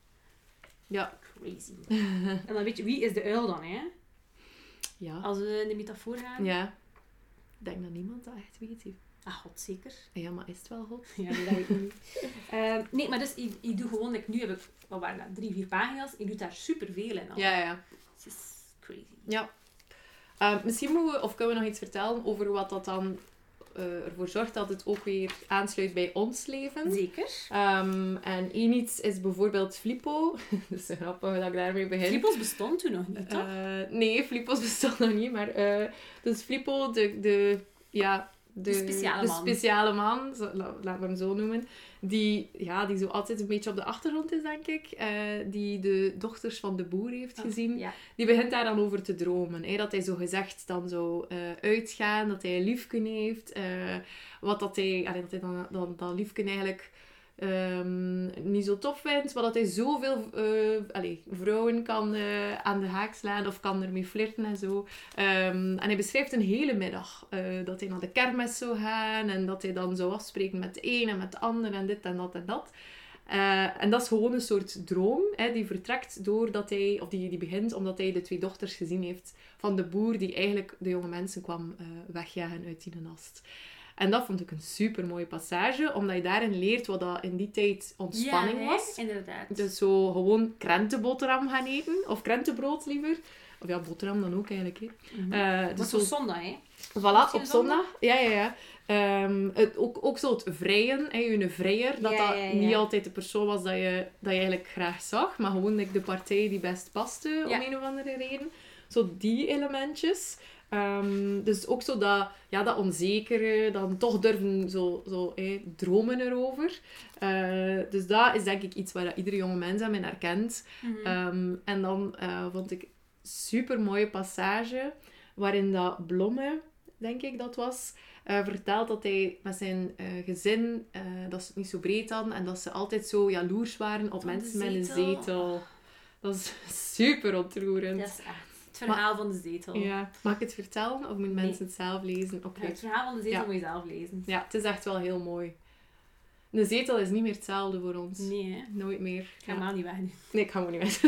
Ja. Crazy. En dan weet je, wie is de uil dan, hè? Ja. Als we in de metafoor gaan. Ja. Ik denk dat niemand dat echt weet. Heeft. Ah, god, zeker. Ja, maar is het wel God? Ja, nee, dat weet ik niet. Nee, maar dus, ik doe gewoon, nu heb ik, wat waren dat, 3-4 pagina's. Ik doe daar superveel in. Al. Ja. Het is crazy. Ja. Misschien moeten we, of kunnen we nog iets vertellen over wat dat dan ervoor zorgt dat het ook weer aansluit bij ons leven. Zeker. En één iets is bijvoorbeeld Flippo. Dus grappig dat ik daarmee begin. Flippo's bestond toen nog niet, toch? Nee, Flippo's bestond nog niet. Maar dus Flippo, de speciale man, laten we hem zo noemen, die zo altijd een beetje op de achtergrond is, denk ik. Die de dochters van de boer heeft gezien. Ja. Die begint daar dan over te dromen. Hè? Dat hij zo gezegd dan zo uitgaan, dat hij een liefken heeft. Dat hij dan dat liefken eigenlijk niet zo tof vindt. Maar dat hij zoveel vrouwen kan aan de haak slaan of kan ermee flirten en zo. En hij beschrijft een hele middag dat hij naar de kermis zou gaan en dat hij dan zou afspreken met de een en met de ander en dit en dat en dat. En dat is gewoon een soort droom, hè, die vertrekt doordat hij, of die begint omdat hij de 2 dochters gezien heeft van de boer die eigenlijk de jonge mensen kwam wegjagen uit die nast. En dat vond ik een super mooie passage, omdat je daarin leert wat dat in die tijd ontspanning was. Inderdaad. Dus zo gewoon krentenboterham gaan eten, of krentenbrood liever. Of ja, boterham dan ook eigenlijk. Hè. Dus zo op zondag, hè? Voilà, op zondag. Ja. Ook zo het vrijen, hè, je vrijer, dat niet altijd de persoon was dat je eigenlijk graag zag, maar gewoon de partij die best paste, om een of andere reden. Zo die elementjes. Dus ook zo dat onzekere, dan toch durven dromen erover. Dus dat is denk ik iets waar iedere jonge mens aan herkent. En dan vond ik super mooie passage waarin dat Blomme, denk ik dat was, vertelt dat hij met zijn gezin, dat ze het niet zo breed hadden en dat ze altijd zo jaloers waren op mensen met een zetel. Dat is super ontroerend. Dat is echt het verhaal van de zetel. Ja. Mag ik het vertellen of moeten mensen het zelf lezen? Okay. Het verhaal van de zetel moet je zelf lezen. Ja, het is echt wel heel mooi. De zetel is niet meer hetzelfde voor ons. Nee, hè? Nooit meer. Ik ga hem al niet weg nu. Nee, ik ga hem niet weg.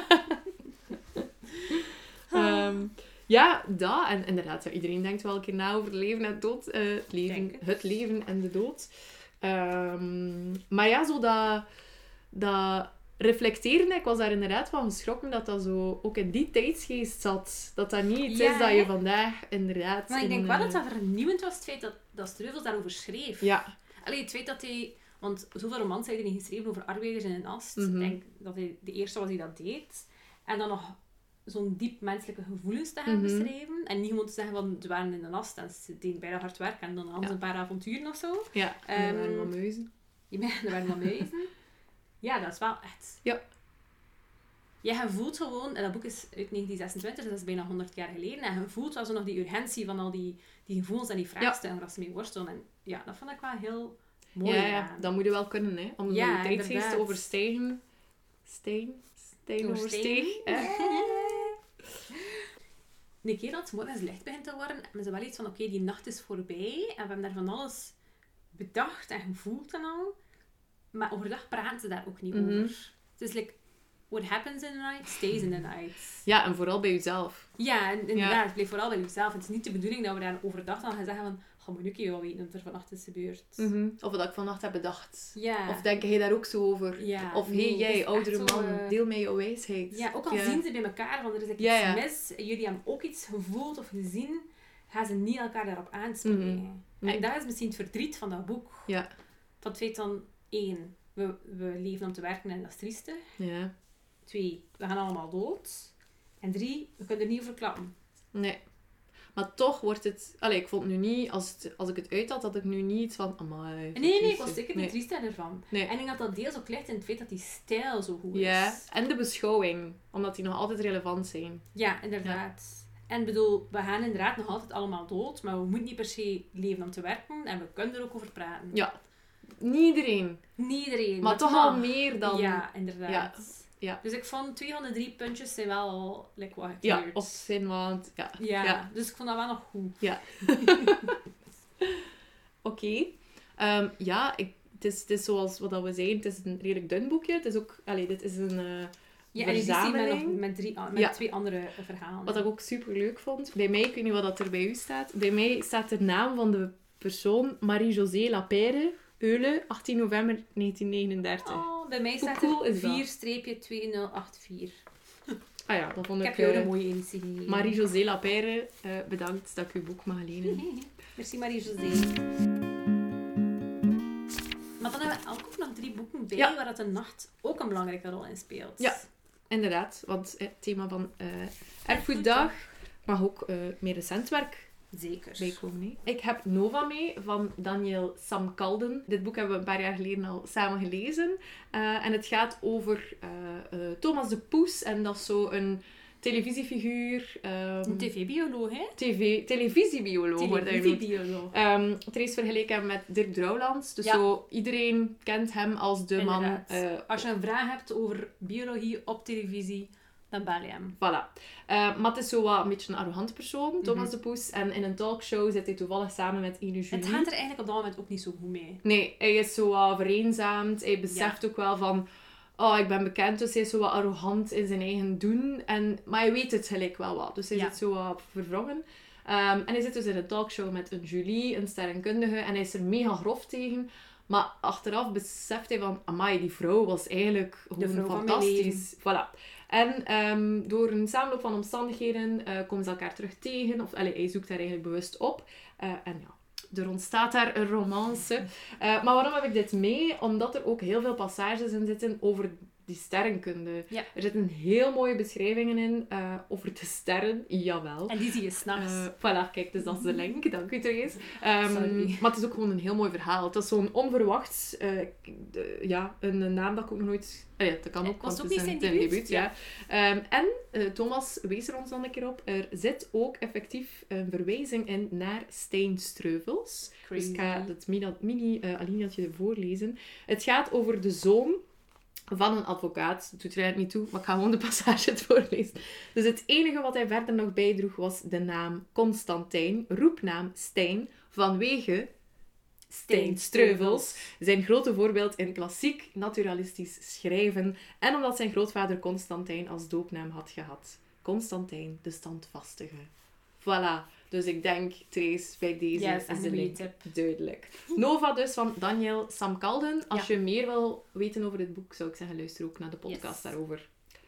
Ja, dat. En inderdaad, iedereen denkt wel een keer na over het leven en dood. Het leven en de dood. Maar ja, zo dat reflecteren, ik was daar inderdaad van geschrokken dat dat zo ook in die tijdsgeest zat. Dat dat niet iets is dat je vandaag inderdaad... Maar ik denk wel dat dat vernieuwend was, het feit dat Streuvels daarover schreef. Ja. Allee, het feit dat hij... Want zoveel romans heeft hij niet geschreven over arbeiders in een ast. Ik denk dat hij de eerste was die dat deed. En dan nog zo'n diep menselijke gevoelens te gaan beschrijven. En niet gewoon te zeggen van, ze waren in de ast en ze deden bijna hard werk en dan hadden ze een paar avonturen of zo. Ja, en er waren wat muizen. Er waren wat muizen. Ja, dat is wel echt... Ja. Ja, je voelt gewoon... En dat boek is uit 1926, dus dat is bijna 100 jaar geleden. En je voelt wel zo nog die urgentie van al die gevoelens en die vraagstukken waar ze mee worstelen. En ja, dat vond ik wel heel mooi. Ja, dat moet je wel kunnen, hè. Om de tijdsgeest te overstijgen. Oversteeg. Een keer dat het morgens licht begint te worden, hebben ze wel iets van, oké, die nacht is voorbij. En we hebben daar van alles bedacht en gevoeld en al. Maar overdag praten ze daar ook niet over. Het is like, what happens in the night, stays in the night. Ja, en vooral bij jezelf. Ja, en inderdaad, het blijft vooral bij jezelf. Het is niet de bedoeling dat we daar overdag dan gaan zeggen van, moet ik je wel weten wat er vannacht is gebeurd. Of wat ik vannacht heb bedacht. Ja. Of denk jij daar ook zo over? Ja, of hey, jij, oudere man, zo, deel mij jouw wijsheid. Ja, ook al zien ze bij elkaar, want er is iets mis, jullie hebben ook iets gevoeld of gezien, gaan ze niet elkaar daarop aanspreken. En dat is misschien het verdriet van dat boek. Ja. Van het feit dan, 1, we leven om te werken en dat is triestig. Ja. 2, we gaan allemaal dood. En 3, we kunnen er niet over klappen. Nee. Maar toch wordt het... Allee, ik vond nu niet... Als ik het uit had ik nu niet van... Amai, Nee, ik was zeker niet triest ervan. Nee. En ik denk dat dat deels ook ligt in het feit dat die stijl zo goed is. Ja, en de beschouwing. Omdat die nog altijd relevant zijn. Ja, inderdaad. En bedoel, we gaan inderdaad nog altijd allemaal dood, maar we moeten niet per se leven om te werken en we kunnen er ook over praten. Ja. Niet iedereen. Niet iedereen. Maar toch al meer dan... Ja, inderdaad. Ja. Dus ik vond 2 van de 3 puntjes zijn wel like, wat Ja, gekleurd. of zijn want... Ja. Ja, dus ik vond dat wel nog goed. Ja. Oké. Het is zoals wat we zeiden, het is een redelijk dun boekje. Het is ook... Allee, dit is een Ja, en die zien verzameling. met 2 andere verhalen. Wat ik ook super leuk vond. Bij mij, ik weet niet wat er bij u staat. Bij mij staat de naam van de persoon Marie-José Lapeyre, Eulen, 18 november 1939. Oh, bij mij Hoe staat cool er is dat? 4-2084. Ah ja, dat vond Ik ik... heb jou een mooie editie gegeven. Marie-José Lapeyre, bedankt dat ik uw boek mag lenen. Merci Marie-José. Maar dan hebben we ook nog 3 boeken bij, Ja. waar dat de nacht ook een belangrijke rol in speelt. Ja. Inderdaad, want het thema van Erfgoeddag mag ook meer recent werk Zeker. bijkomen. Hè. Ik heb Nova mee van Daniel Samkalden. Dit boek hebben we een paar jaar geleden al samen gelezen. En het gaat over Thomas de Poes. En dat is zo een televisiefiguur. Een tv-bioloog, hè? Televisiebioloog wordt hij genoemd. Televisiebioloog. Het is vergeleken met Dirk Drouwlands. Dus Ja. zo, iedereen kent hem als de Inderdaad. man... Als je een vraag hebt over biologie op televisie, dan bel je hem. Voilà. Maar het is zo wat een beetje een arrogante persoon, Thomas de Poes. En in een talkshow zit hij toevallig samen met Ine Julie. Het gaat er eigenlijk op dat moment ook niet zo goed mee. Nee, hij is zo wat vereenzaamd. Hij beseft ook wel van... Oh, ik ben bekend, dus hij is zo wat arrogant in zijn eigen doen. Maar hij weet het gelijk wel wat. Dus hij zit zo wat verwrongen. En hij zit dus in een talkshow met een Julie, een sterrenkundige. En hij is er mega grof tegen. Maar achteraf beseft hij van... Amai, die vrouw was eigenlijk gewoon vrouw van mijn fantastisch. Voilà. En door een samenloop van omstandigheden komen ze elkaar terug tegen. Hij zoekt haar eigenlijk bewust op. En ja, er ontstaat daar een romance. Maar waarom heb ik dit mee? Omdat er ook heel veel passages in zitten over die sterrenkunde. Ja. Er zitten heel mooie beschrijvingen in over de sterren. Jawel. En die zie je s'nachts. Voilà, kijk, dus dat is de link. Dank u terug eens. Sorry. Maar het is ook gewoon een heel mooi verhaal. Het is zo'n onverwachts... een naam dat ik ook nog nooit... dat kan ook, Was want het het ook is niet zijn een debuut? debuut. Ja. Thomas wees er ons dan een keer op. Er zit ook effectief een verwijzing in naar Stijn Streuvels. Crazy. Dus ik ga het mini-alineaatje voorlezen. Het gaat over de zoon van een advocaat. Dat doet er eigenlijk niet toe, maar ik ga gewoon de passage het voorlezen. Dus het enige wat hij verder nog bijdroeg was de naam Constantijn, roepnaam Stijn, vanwege Stijn Streuvels, zijn grote voorbeeld in klassiek naturalistisch schrijven en omdat zijn grootvader Constantijn als doopnaam had gehad. Constantijn, de standvastige. Voilà. Dus ik denk, Trace, bij deze Ja, dat is is een de goede link tip. duidelijk. Nova dus, van Daniel Samkalden. Als Ja. je meer wil weten over dit boek, zou ik zeggen, luister ook naar de podcast Yes. daarover.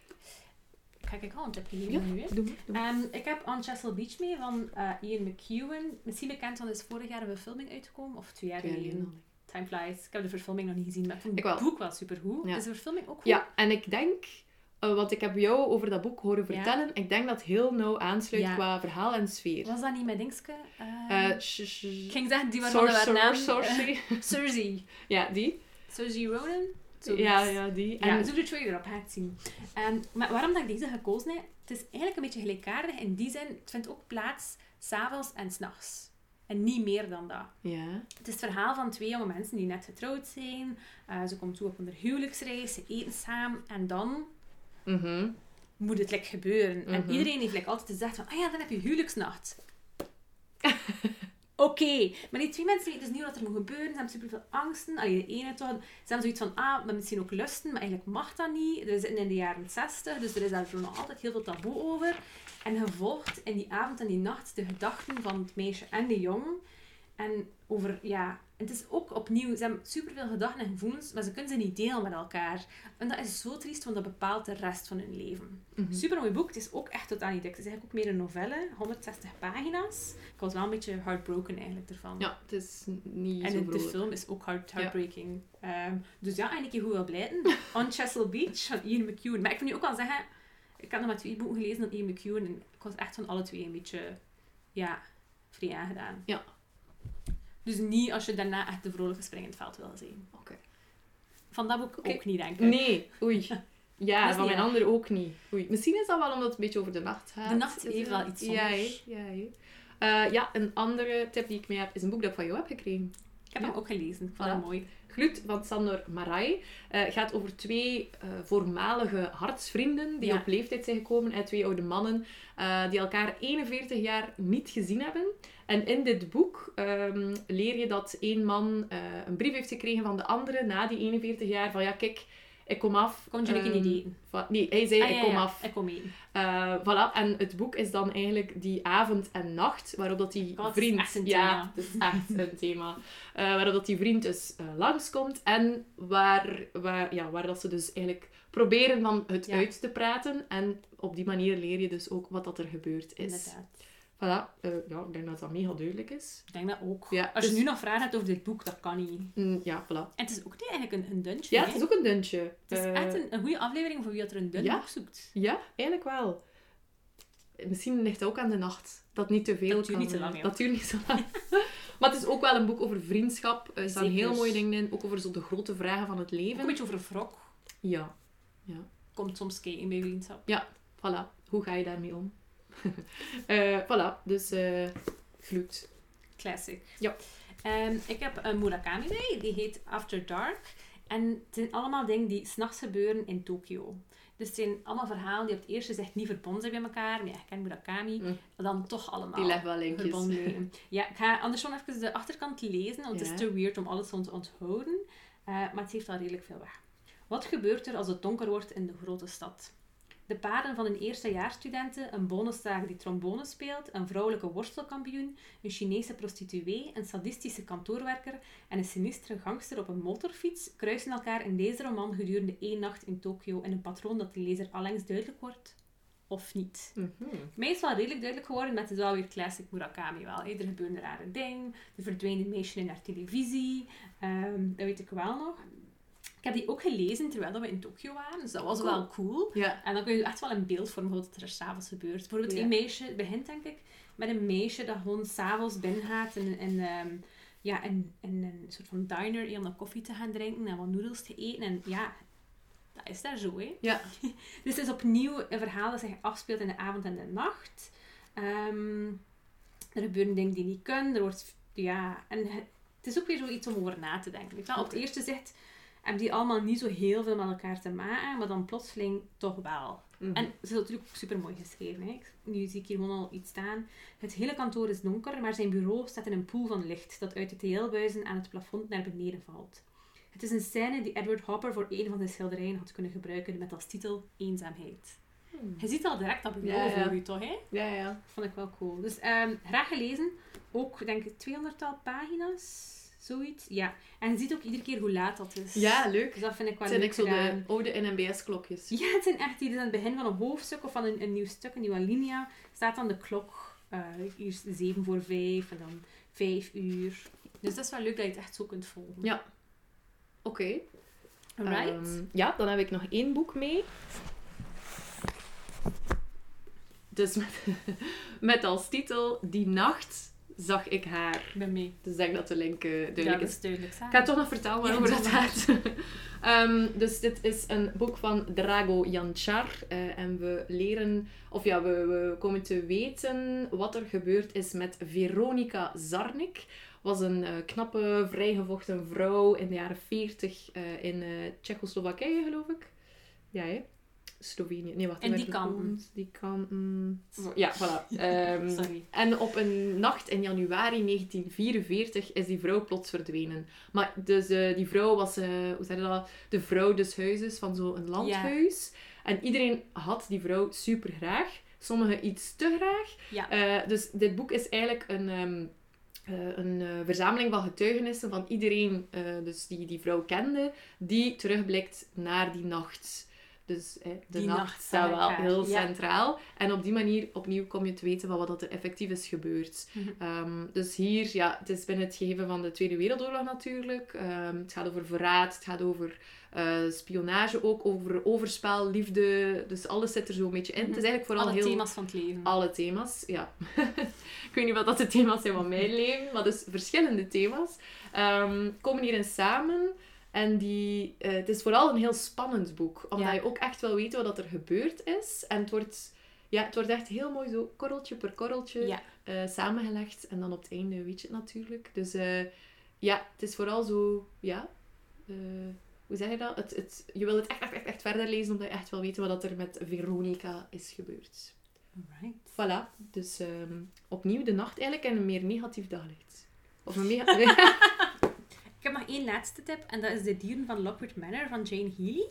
Ga ik al een tip geven Ja, nu, hè? doe maar. Ik heb On Chesil Beach mee van Ian McEwan. Misschien bekend, want er is vorig jaar een verfilming uitgekomen. Of 2 jaar geleden. Time flies. Ik heb de verfilming nog niet gezien, maar ik vond Ik wel. het boek wel supergoed. Ja. Is de verfilming ook goed? Ja, en ik denk, want ik heb jou over dat boek horen vertellen, ik denk dat het heel nauw aansluit Ja. qua verhaal en sfeer. Was dat niet mijn dingske? Ik ging zeggen, die Sorcerer, waarvan de naam... Sorcery. Cersei. Ja, die. Cersei Ronan? Ja, die. Ja, En zoek de trailer op, ga het zien. Maar waarom dat ik deze gekozen heb? Het is eigenlijk een beetje gelijkaardig in die zin. Het vindt ook plaats 's avonds en 's nachts. En niet meer dan dat. ja. Het is het verhaal van 2 jonge mensen die net getrouwd zijn. Ze komen toe op een huwelijksreis, ze eten samen en dan Mhm. moet het like gebeuren. En Mhm. iedereen heeft like altijd gezegd van, ja, dan heb je huwelijksnacht. Oké, maar die 2 mensen weten dus niet wat er moet gebeuren. Ze hebben superveel angsten. Allee, de ene toch. Ze hebben zoiets van, maar misschien ook lusten, maar eigenlijk mag dat niet. We zitten in de jaren 60, dus er is daar nog altijd heel veel taboe over. En je volgt in die avond en die nacht de gedachten van het meisje en de jongen. En over, het is ook opnieuw, ze hebben superveel gedachten en gevoelens, maar ze kunnen ze niet delen met elkaar. En dat is zo triest, want dat bepaalt de rest van hun leven. Super mooi boek. Het is ook echt totaal niet dik. Het is eigenlijk ook meer een novelle, 160 pagina's. Ik was wel een beetje heartbroken eigenlijk ervan. Ja, het is niet En zo de vrolijk. film is ook heartbreaking. Dus eigenlijk goed wel blijten. On Chesil Beach van Ian McEwan. Maar ik moet nu ook wel zeggen, ik had nog maar 2 boeken gelezen van Ian McEwan en ik was echt van alle 2 een beetje, vrij aangedaan. Ja. Dus niet als je daarna echt de vrolijke springend veld wil zien. Oké. Van dat boek ook niet, denk ik. Nee, oei. Ja, Dat is van niet mijn erg. andere ook niet. Oei. Misschien is dat wel omdat het een beetje over de nacht gaat. De nacht heeft wel iets sombers. Ja, een andere tip die ik mee heb, is een boek dat ik van jou heb gekregen. Ik heb hem ook gelezen. Ik vond hem mooi. Gloed van Sandor Marai gaat over 2 voormalige hartsvrienden die op leeftijd zijn gekomen. 2 oude mannen die elkaar 41 jaar niet gezien hebben. En in dit boek leer je dat 1 man een brief heeft gekregen van de andere na die 41 jaar. Van ja, kijk, ik kom af. Kon jullie niet eten? Nee, hij zei ik kom af. Ik kom mee. Voilà. En het boek is dan eigenlijk die avond en nacht waarop dat die vriend... Dat is echt een thema. het is echt een thema. Waarop dat die vriend dus langskomt en waar dat ze dus eigenlijk proberen van het uit te praten. En op die manier leer je dus ook wat dat er gebeurd is. Inderdaad. Voilà. Ik denk dat dat mega duidelijk is. Ik denk dat ook. Ja, Als je nu nog vragen hebt over dit boek, dat kan niet. Ja, voilà. En het is ook niet eigenlijk een duntje. Ja, het is ook een duntje. Het is echt een goede aflevering voor wie er een dun boek zoekt. Ja, eigenlijk wel. Misschien ligt het ook aan de nacht. Dat niet te veel Dat duurt niet te lang, ja. Dat duurt niet zo lang. Maar het is ook wel een boek over vriendschap. Er staan Zeker. heel mooie dingen in. Ook over zo de grote vragen van het leven. Ook een beetje over wrok. Ja. Komt soms kijken bij vriendschap. Ja, voilà. Hoe ga je daarmee om? Voilà. Dus gloed. Classic. Ja. Ik heb een Murakami bij. Die heet After Dark. En het zijn allemaal dingen die 's nachts gebeuren in Tokio. Dus het zijn allemaal verhalen die op het eerste gezicht niet verbonden zijn met elkaar. Maar ja, ik ken Murakami. Maar dan toch allemaal Die legt wel linkjes. verbonden zijn. Ja, ik ga anders gewoon even de achterkant lezen. Want het is te weird om alles te onthouden. Maar het heeft wel redelijk veel weg. Wat gebeurt er als het donker wordt in de grote stad? De paden van een eerstejaarsstudenten, een bonenstaker die trombone speelt, een vrouwelijke worstelkampioen, een Chinese prostituee, een sadistische kantoorwerker en een sinistere gangster op een motorfiets kruisen elkaar in deze roman gedurende 1 nacht in Tokio in een patroon dat de lezer allengs duidelijk wordt. Of niet. Mij is wel redelijk duidelijk geworden, maar het is wel weer classic Murakami wel. Er gebeuren rare dingen, er verdwijnen meisjes in haar televisie, dat weet ik wel nog. Ik heb die ook gelezen terwijl we in Tokio waren, dus dat was wel cool. Ja. En dan kun je echt wel een beeld vormen van wat er 's avonds gebeurt. Bijvoorbeeld een meisje, het begint denk ik met een meisje dat gewoon 's avonds binnengaat in een soort van diner om een koffie te gaan drinken en wat noedels te eten. En ja, dat is daar zo, hè. Ja. Dus het is opnieuw een verhaal dat zich afspeelt in de avond en de nacht. Er gebeuren dingen die niet kunnen. Er wordt, en het is ook weer zoiets om over na te denken. Weet je wel? Op het eerste zicht hebben die allemaal niet zo heel veel met elkaar te maken, maar dan plotseling toch wel. En het is natuurlijk ook super mooi geschreven. Hè? Nu zie ik hier gewoon al iets staan. Het hele kantoor is donker, maar zijn bureau staat in een poel van licht dat uit de TL-buizen aan het plafond naar beneden valt. Het is een scène die Edward Hopper voor een van zijn schilderijen had kunnen gebruiken met als titel Eenzaamheid. Je ziet al direct dat bureau voor u, toch? Hè? Ja. Dat vond ik wel cool. Dus graag gelezen. Ook, denk ik, 200-tal pagina's. Zoiets. Ja. En je ziet ook iedere keer hoe laat dat is. Ja, leuk. Dus dat vind ik wel Het zijn leuk zo gedaan. de oude NMBS-klokjes. Ja, het zijn echt die. Dus aan het begin van een hoofdstuk of van een nieuw stuk, een nieuwe alinea, staat dan de klok. Hier is 7 voor 5 en dan 5 uur. Dus dat is wel leuk dat je het echt zo kunt volgen. Ja. Oké. Alright. Ja, dan heb ik nog 1 boek mee. Dus met als titel Die nacht zag ik haar. Ik ben mee. Dus ik denk dat de link duidelijk Ja, dat is. is duidelijk. Ik ga toch nog vertellen waarover dat gaat. Dus dit is een boek van Drago Jančar. En we leren, of ja, we komen te weten wat er gebeurd is met Veronika Zarnik. Was een knappe, vrijgevochten vrouw in de jaren 40 in Tsjechoslowakije, geloof ik. Ja, hè? Slovenië. Nee, wacht. En die kanten. Die kanten. Ja, voilà. Sorry. En op een nacht in januari 1944 is die vrouw plots verdwenen. Maar dus die vrouw was, hoe zeg je dat? De vrouw des huizes van zo'n landhuis. Ja. En iedereen had die vrouw super graag. Sommigen iets te graag. Ja. Dus dit boek is eigenlijk een verzameling van getuigenissen van iedereen dus die vrouw kende, die terugblikt naar die nacht. Dus de Die nacht nacht staat van wel elkaar, heel ja. centraal. En op die manier opnieuw kom je te weten van wat er effectief is gebeurd. Dus hier, ja, het is binnen het gegeven van de Tweede Wereldoorlog natuurlijk. Het gaat over verraad, het gaat over spionage ook, over overspel, liefde. Dus alles zit er zo een beetje in. Het is eigenlijk vooral Alle heel... thema's van het leven. Alle thema's, ja. Ik weet niet wat dat de thema's zijn van mijn leven, maar dus verschillende thema's komen hierin samen. En het is vooral een heel spannend boek, omdat je ook echt wil weten wat er gebeurd is. En het wordt echt heel mooi zo korreltje per korreltje samengelegd. En dan op het einde weet je het natuurlijk. Dus het is vooral zo, hoe zeg je dat? Je wil het echt verder lezen, omdat je echt wil weten wat er met Veronica is gebeurd. Alright. Voilà, dus opnieuw de nacht eigenlijk in een meer negatief daglicht. Of een Ik heb nog één laatste tip. En dat is De Dieren van Lockwood Manor van Jane Healey.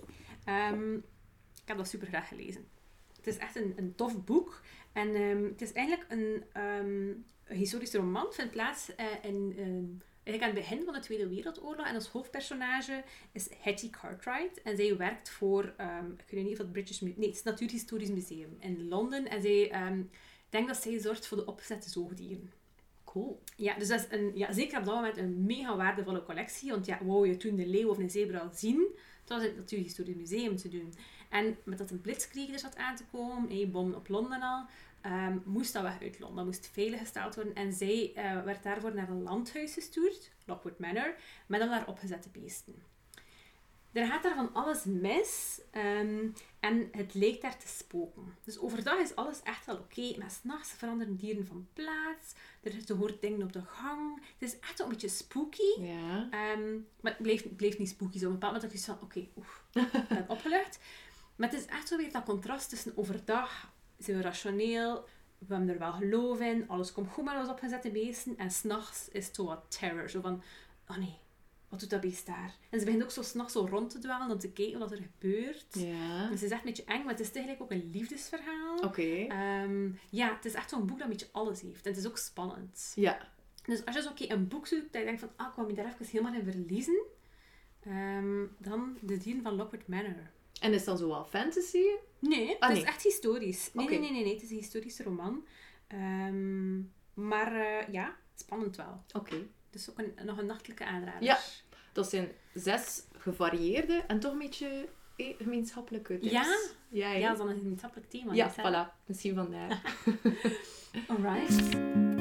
Ik heb dat super graag gelezen. Het is echt een tof boek. En het is eigenlijk een historische roman. Het vindt plaats eigenlijk aan het begin van de Tweede Wereldoorlog. En als hoofdpersonage is Hattie Cartwright. En zij werkt voor, ik weet niet of het het is het Natuurhistorisch Museum in Londen. En zij denkt dat zij zorgt voor de opgezette zoogdieren. Cool. Ja, dus dat is zeker op dat moment een mega waardevolle collectie. Want wou je toen de leeuw of een zebra al zien, dat was het Natuurhistorisch Museum te doen. En met dat een blitzkrieg er zat aan te komen, bom op Londen al, moest dat weg uit Londen. Dat moest veiliggesteld worden. En zij werd daarvoor naar een landhuis gestuurd, Lockwood Manor, met al haar opgezette beesten. Er gaat daar van alles mis en het lijkt daar te spoken. Dus overdag is alles echt wel oké, maar 's nachts veranderen dieren van plaats. Je hoort dingen op de gang. Het is echt wel een beetje spooky. Ja. Maar het blijft niet spooky. Zo op een bepaald moment dacht je van, ik ben opgelucht. Maar het is echt zo weer dat contrast tussen overdag zijn we rationeel, we hebben er wel geloof in, alles komt goed met ons opgezette beesten. En 's nachts is het zo wat terror. Zo van, oh nee, wat doet dat beest daar? En ze begint ook zo 's nachts zo rond te dwalen om te kijken wat er gebeurt. Ja. Dus het is echt een beetje eng, maar het is tegelijk ook een liefdesverhaal. Oké. Het is echt zo'n boek dat een beetje alles heeft. En het is ook spannend. Ja. Dus als je zo een boek zoekt, dat je denkt van, ik wil me daar even helemaal in verliezen, dan De Dieren van Lockwood Manor. En is het dan zo wel fantasy? Nee, het is echt historisch. Nee, Oké. nee, het is een historische roman. Spannend wel. Oké. Dus ook nog een nachtelijke aanrader. Ja. Dat zijn 6 gevarieerde en toch een beetje gemeenschappelijke tips. Ja? Ja, Ja, dat is dan een gemeenschappelijk thema. ja, dus, hè. voilà. Misschien vandaar. Alright.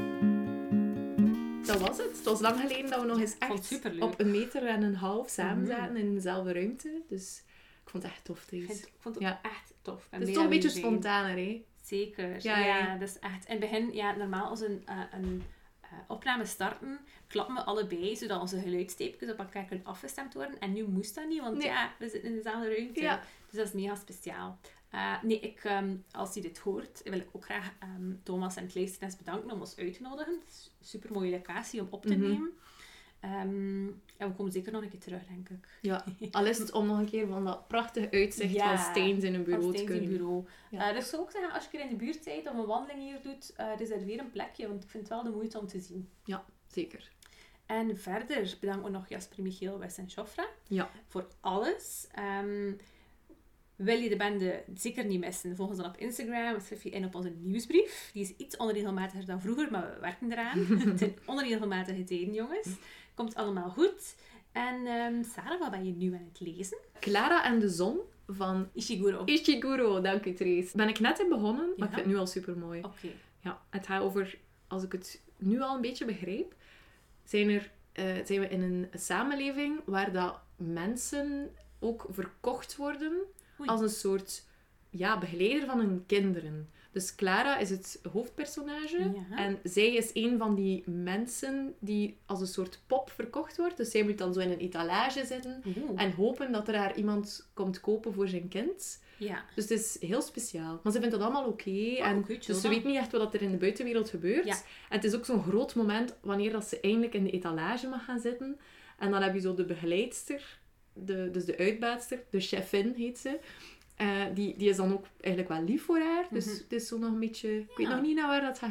Dat was het. Het was lang geleden dat we nog eens vond het echt superleuk. op 1,5 meter samen zaten in dezelfde ruimte. Dus ik vond het echt tof deze. Ik vond het ook Ja. echt tof. Het is toch een beetje spontaner, hè? Zeker. Ja, Ja, ja. dat is echt... In het begin, normaal als een opname starten, klappen we allebei, zodat onze geluidsteepjes op elkaar kunnen afgestemd worden. En nu moest dat niet, want Nee. we zitten in dezelfde ruimte. Ja. Dus dat is mega speciaal. Als hij dit hoort, wil ik ook graag Thomas en het luisternes bedanken om ons uit te nodigen. Het is een super mooie locatie om op te nemen. We komen zeker nog een keer terug, denk ik. Ja, al is het om nog een keer van dat prachtige uitzicht van Steins in een bureau te kunnen. Bureau. Ja. Dus ik zou ook zeggen, als je er in de buurt bent of een wandeling hier doet, reserveer een plekje, want ik vind het wel de moeite om te zien. Ja, zeker. En verder bedanken we nog Jasper, Michiel, Wes en Joffre Ja. voor alles. Wil je de bende zeker niet missen? Volg ons dan op Instagram of schrijf je in op onze nieuwsbrief. Die is iets onregelmatiger dan vroeger, maar we werken eraan. Het zijn onregelmatige tijden, jongens. Komt allemaal goed. En Sarah, wat ben je nu aan het lezen? Clara en de Zon van Ishiguro. Dank u, Therese. Ben ik net in begonnen, maar Ja? ik vind het nu al super mooi. Oké. Ja, het gaat over, als ik het nu al een beetje begrijp, zijn we in een samenleving waar dat mensen ook verkocht worden Oei. als een soort begeleider van hun kinderen. Dus Clara is het hoofdpersonage Ja. en zij is een van die mensen die als een soort pop verkocht wordt. Dus zij moet dan zo in een etalage zitten Oeh. en hopen dat er daar iemand komt kopen voor zijn kind. Ja. Dus het is heel speciaal. Maar ze vindt dat allemaal oké. En goed, dus ze dan. weet niet echt wat er in de buitenwereld gebeurt. Ja. En het is ook zo'n groot moment wanneer dat ze eindelijk in de etalage mag gaan zitten. En dan heb je zo de begeleidster, dus de uitbaatster, de chefin heet ze. Die is dan ook eigenlijk wel lief voor haar. Dus het is zo nog een beetje... Ik weet nog niet naar waar dat gaat gaan.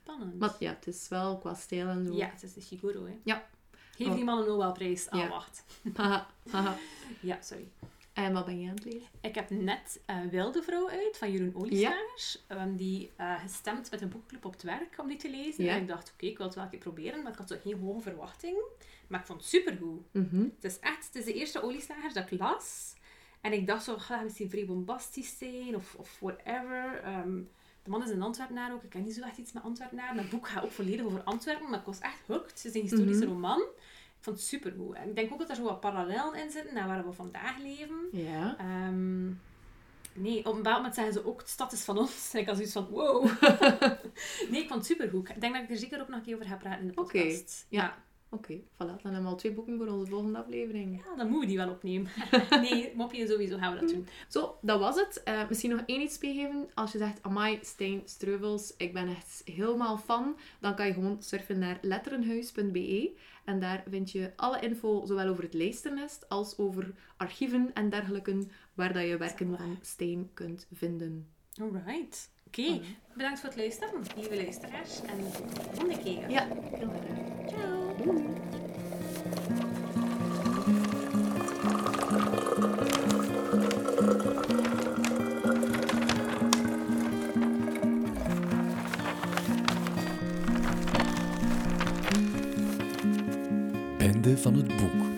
spannend. Maar ja, het is wel qua stijl en zo. Ja, het is de Shiguro, hè. Ja. Geef die man een Nobelprijs. Ja. Wacht. Haha, haha. Ja, sorry. En wat ben je aan het lezen? Ik heb net Wilde Vrouw uit, van Jeroen Olieslagers. We hebben die gestemd met een boekclub op het werk om die te lezen. Ja. En ik dacht, oké, ik wil het wel een keer proberen, maar ik had zo geen hoge verwachting. Maar ik vond het supergoed. Mhm. Het is de eerste Olieslagers dat ik las. En ik dacht zo, gaat misschien vrij bombastisch zijn, of whatever. De man is een Antwerpenaar ook. Ik ken niet zo echt iets met Antwerpenaar. Het boek gaat ook volledig over Antwerpen, maar ik was echt hooked. Het is een historische roman. Ik vond het supergoed. En ik denk ook dat er zo wat parallellen in zitten naar waar we vandaag leven. Ja. Nee, op een bepaald moment zeggen ze ook, de stad is van ons. En ik had zoiets van, wow. Nee, ik vond het supergoed. Ik denk dat ik er zeker ook nog een keer over ga praten in de podcast. Ja. Oké, voilà. Dan hebben we al 2 boeken voor onze volgende aflevering. Ja, dan moeten we die wel opnemen. Nee, mopje sowieso gaan we dat doen. Zo, dat was het. Misschien nog 1 iets meegeven. Als je zegt, amai, Stijn Streuvels, ik ben echt helemaal fan, dan kan je gewoon surfen naar letterenhuis.be. En daar vind je alle info, zowel over het lijsternest als over archieven en dergelijke, waar dat je werken van Stijn kunt vinden. Alright. Oké, bedankt voor het luisteren, lieve luisteraars. En tot de volgende keer. Ja, heel graag. Ciao. Doei. Einde van het boek.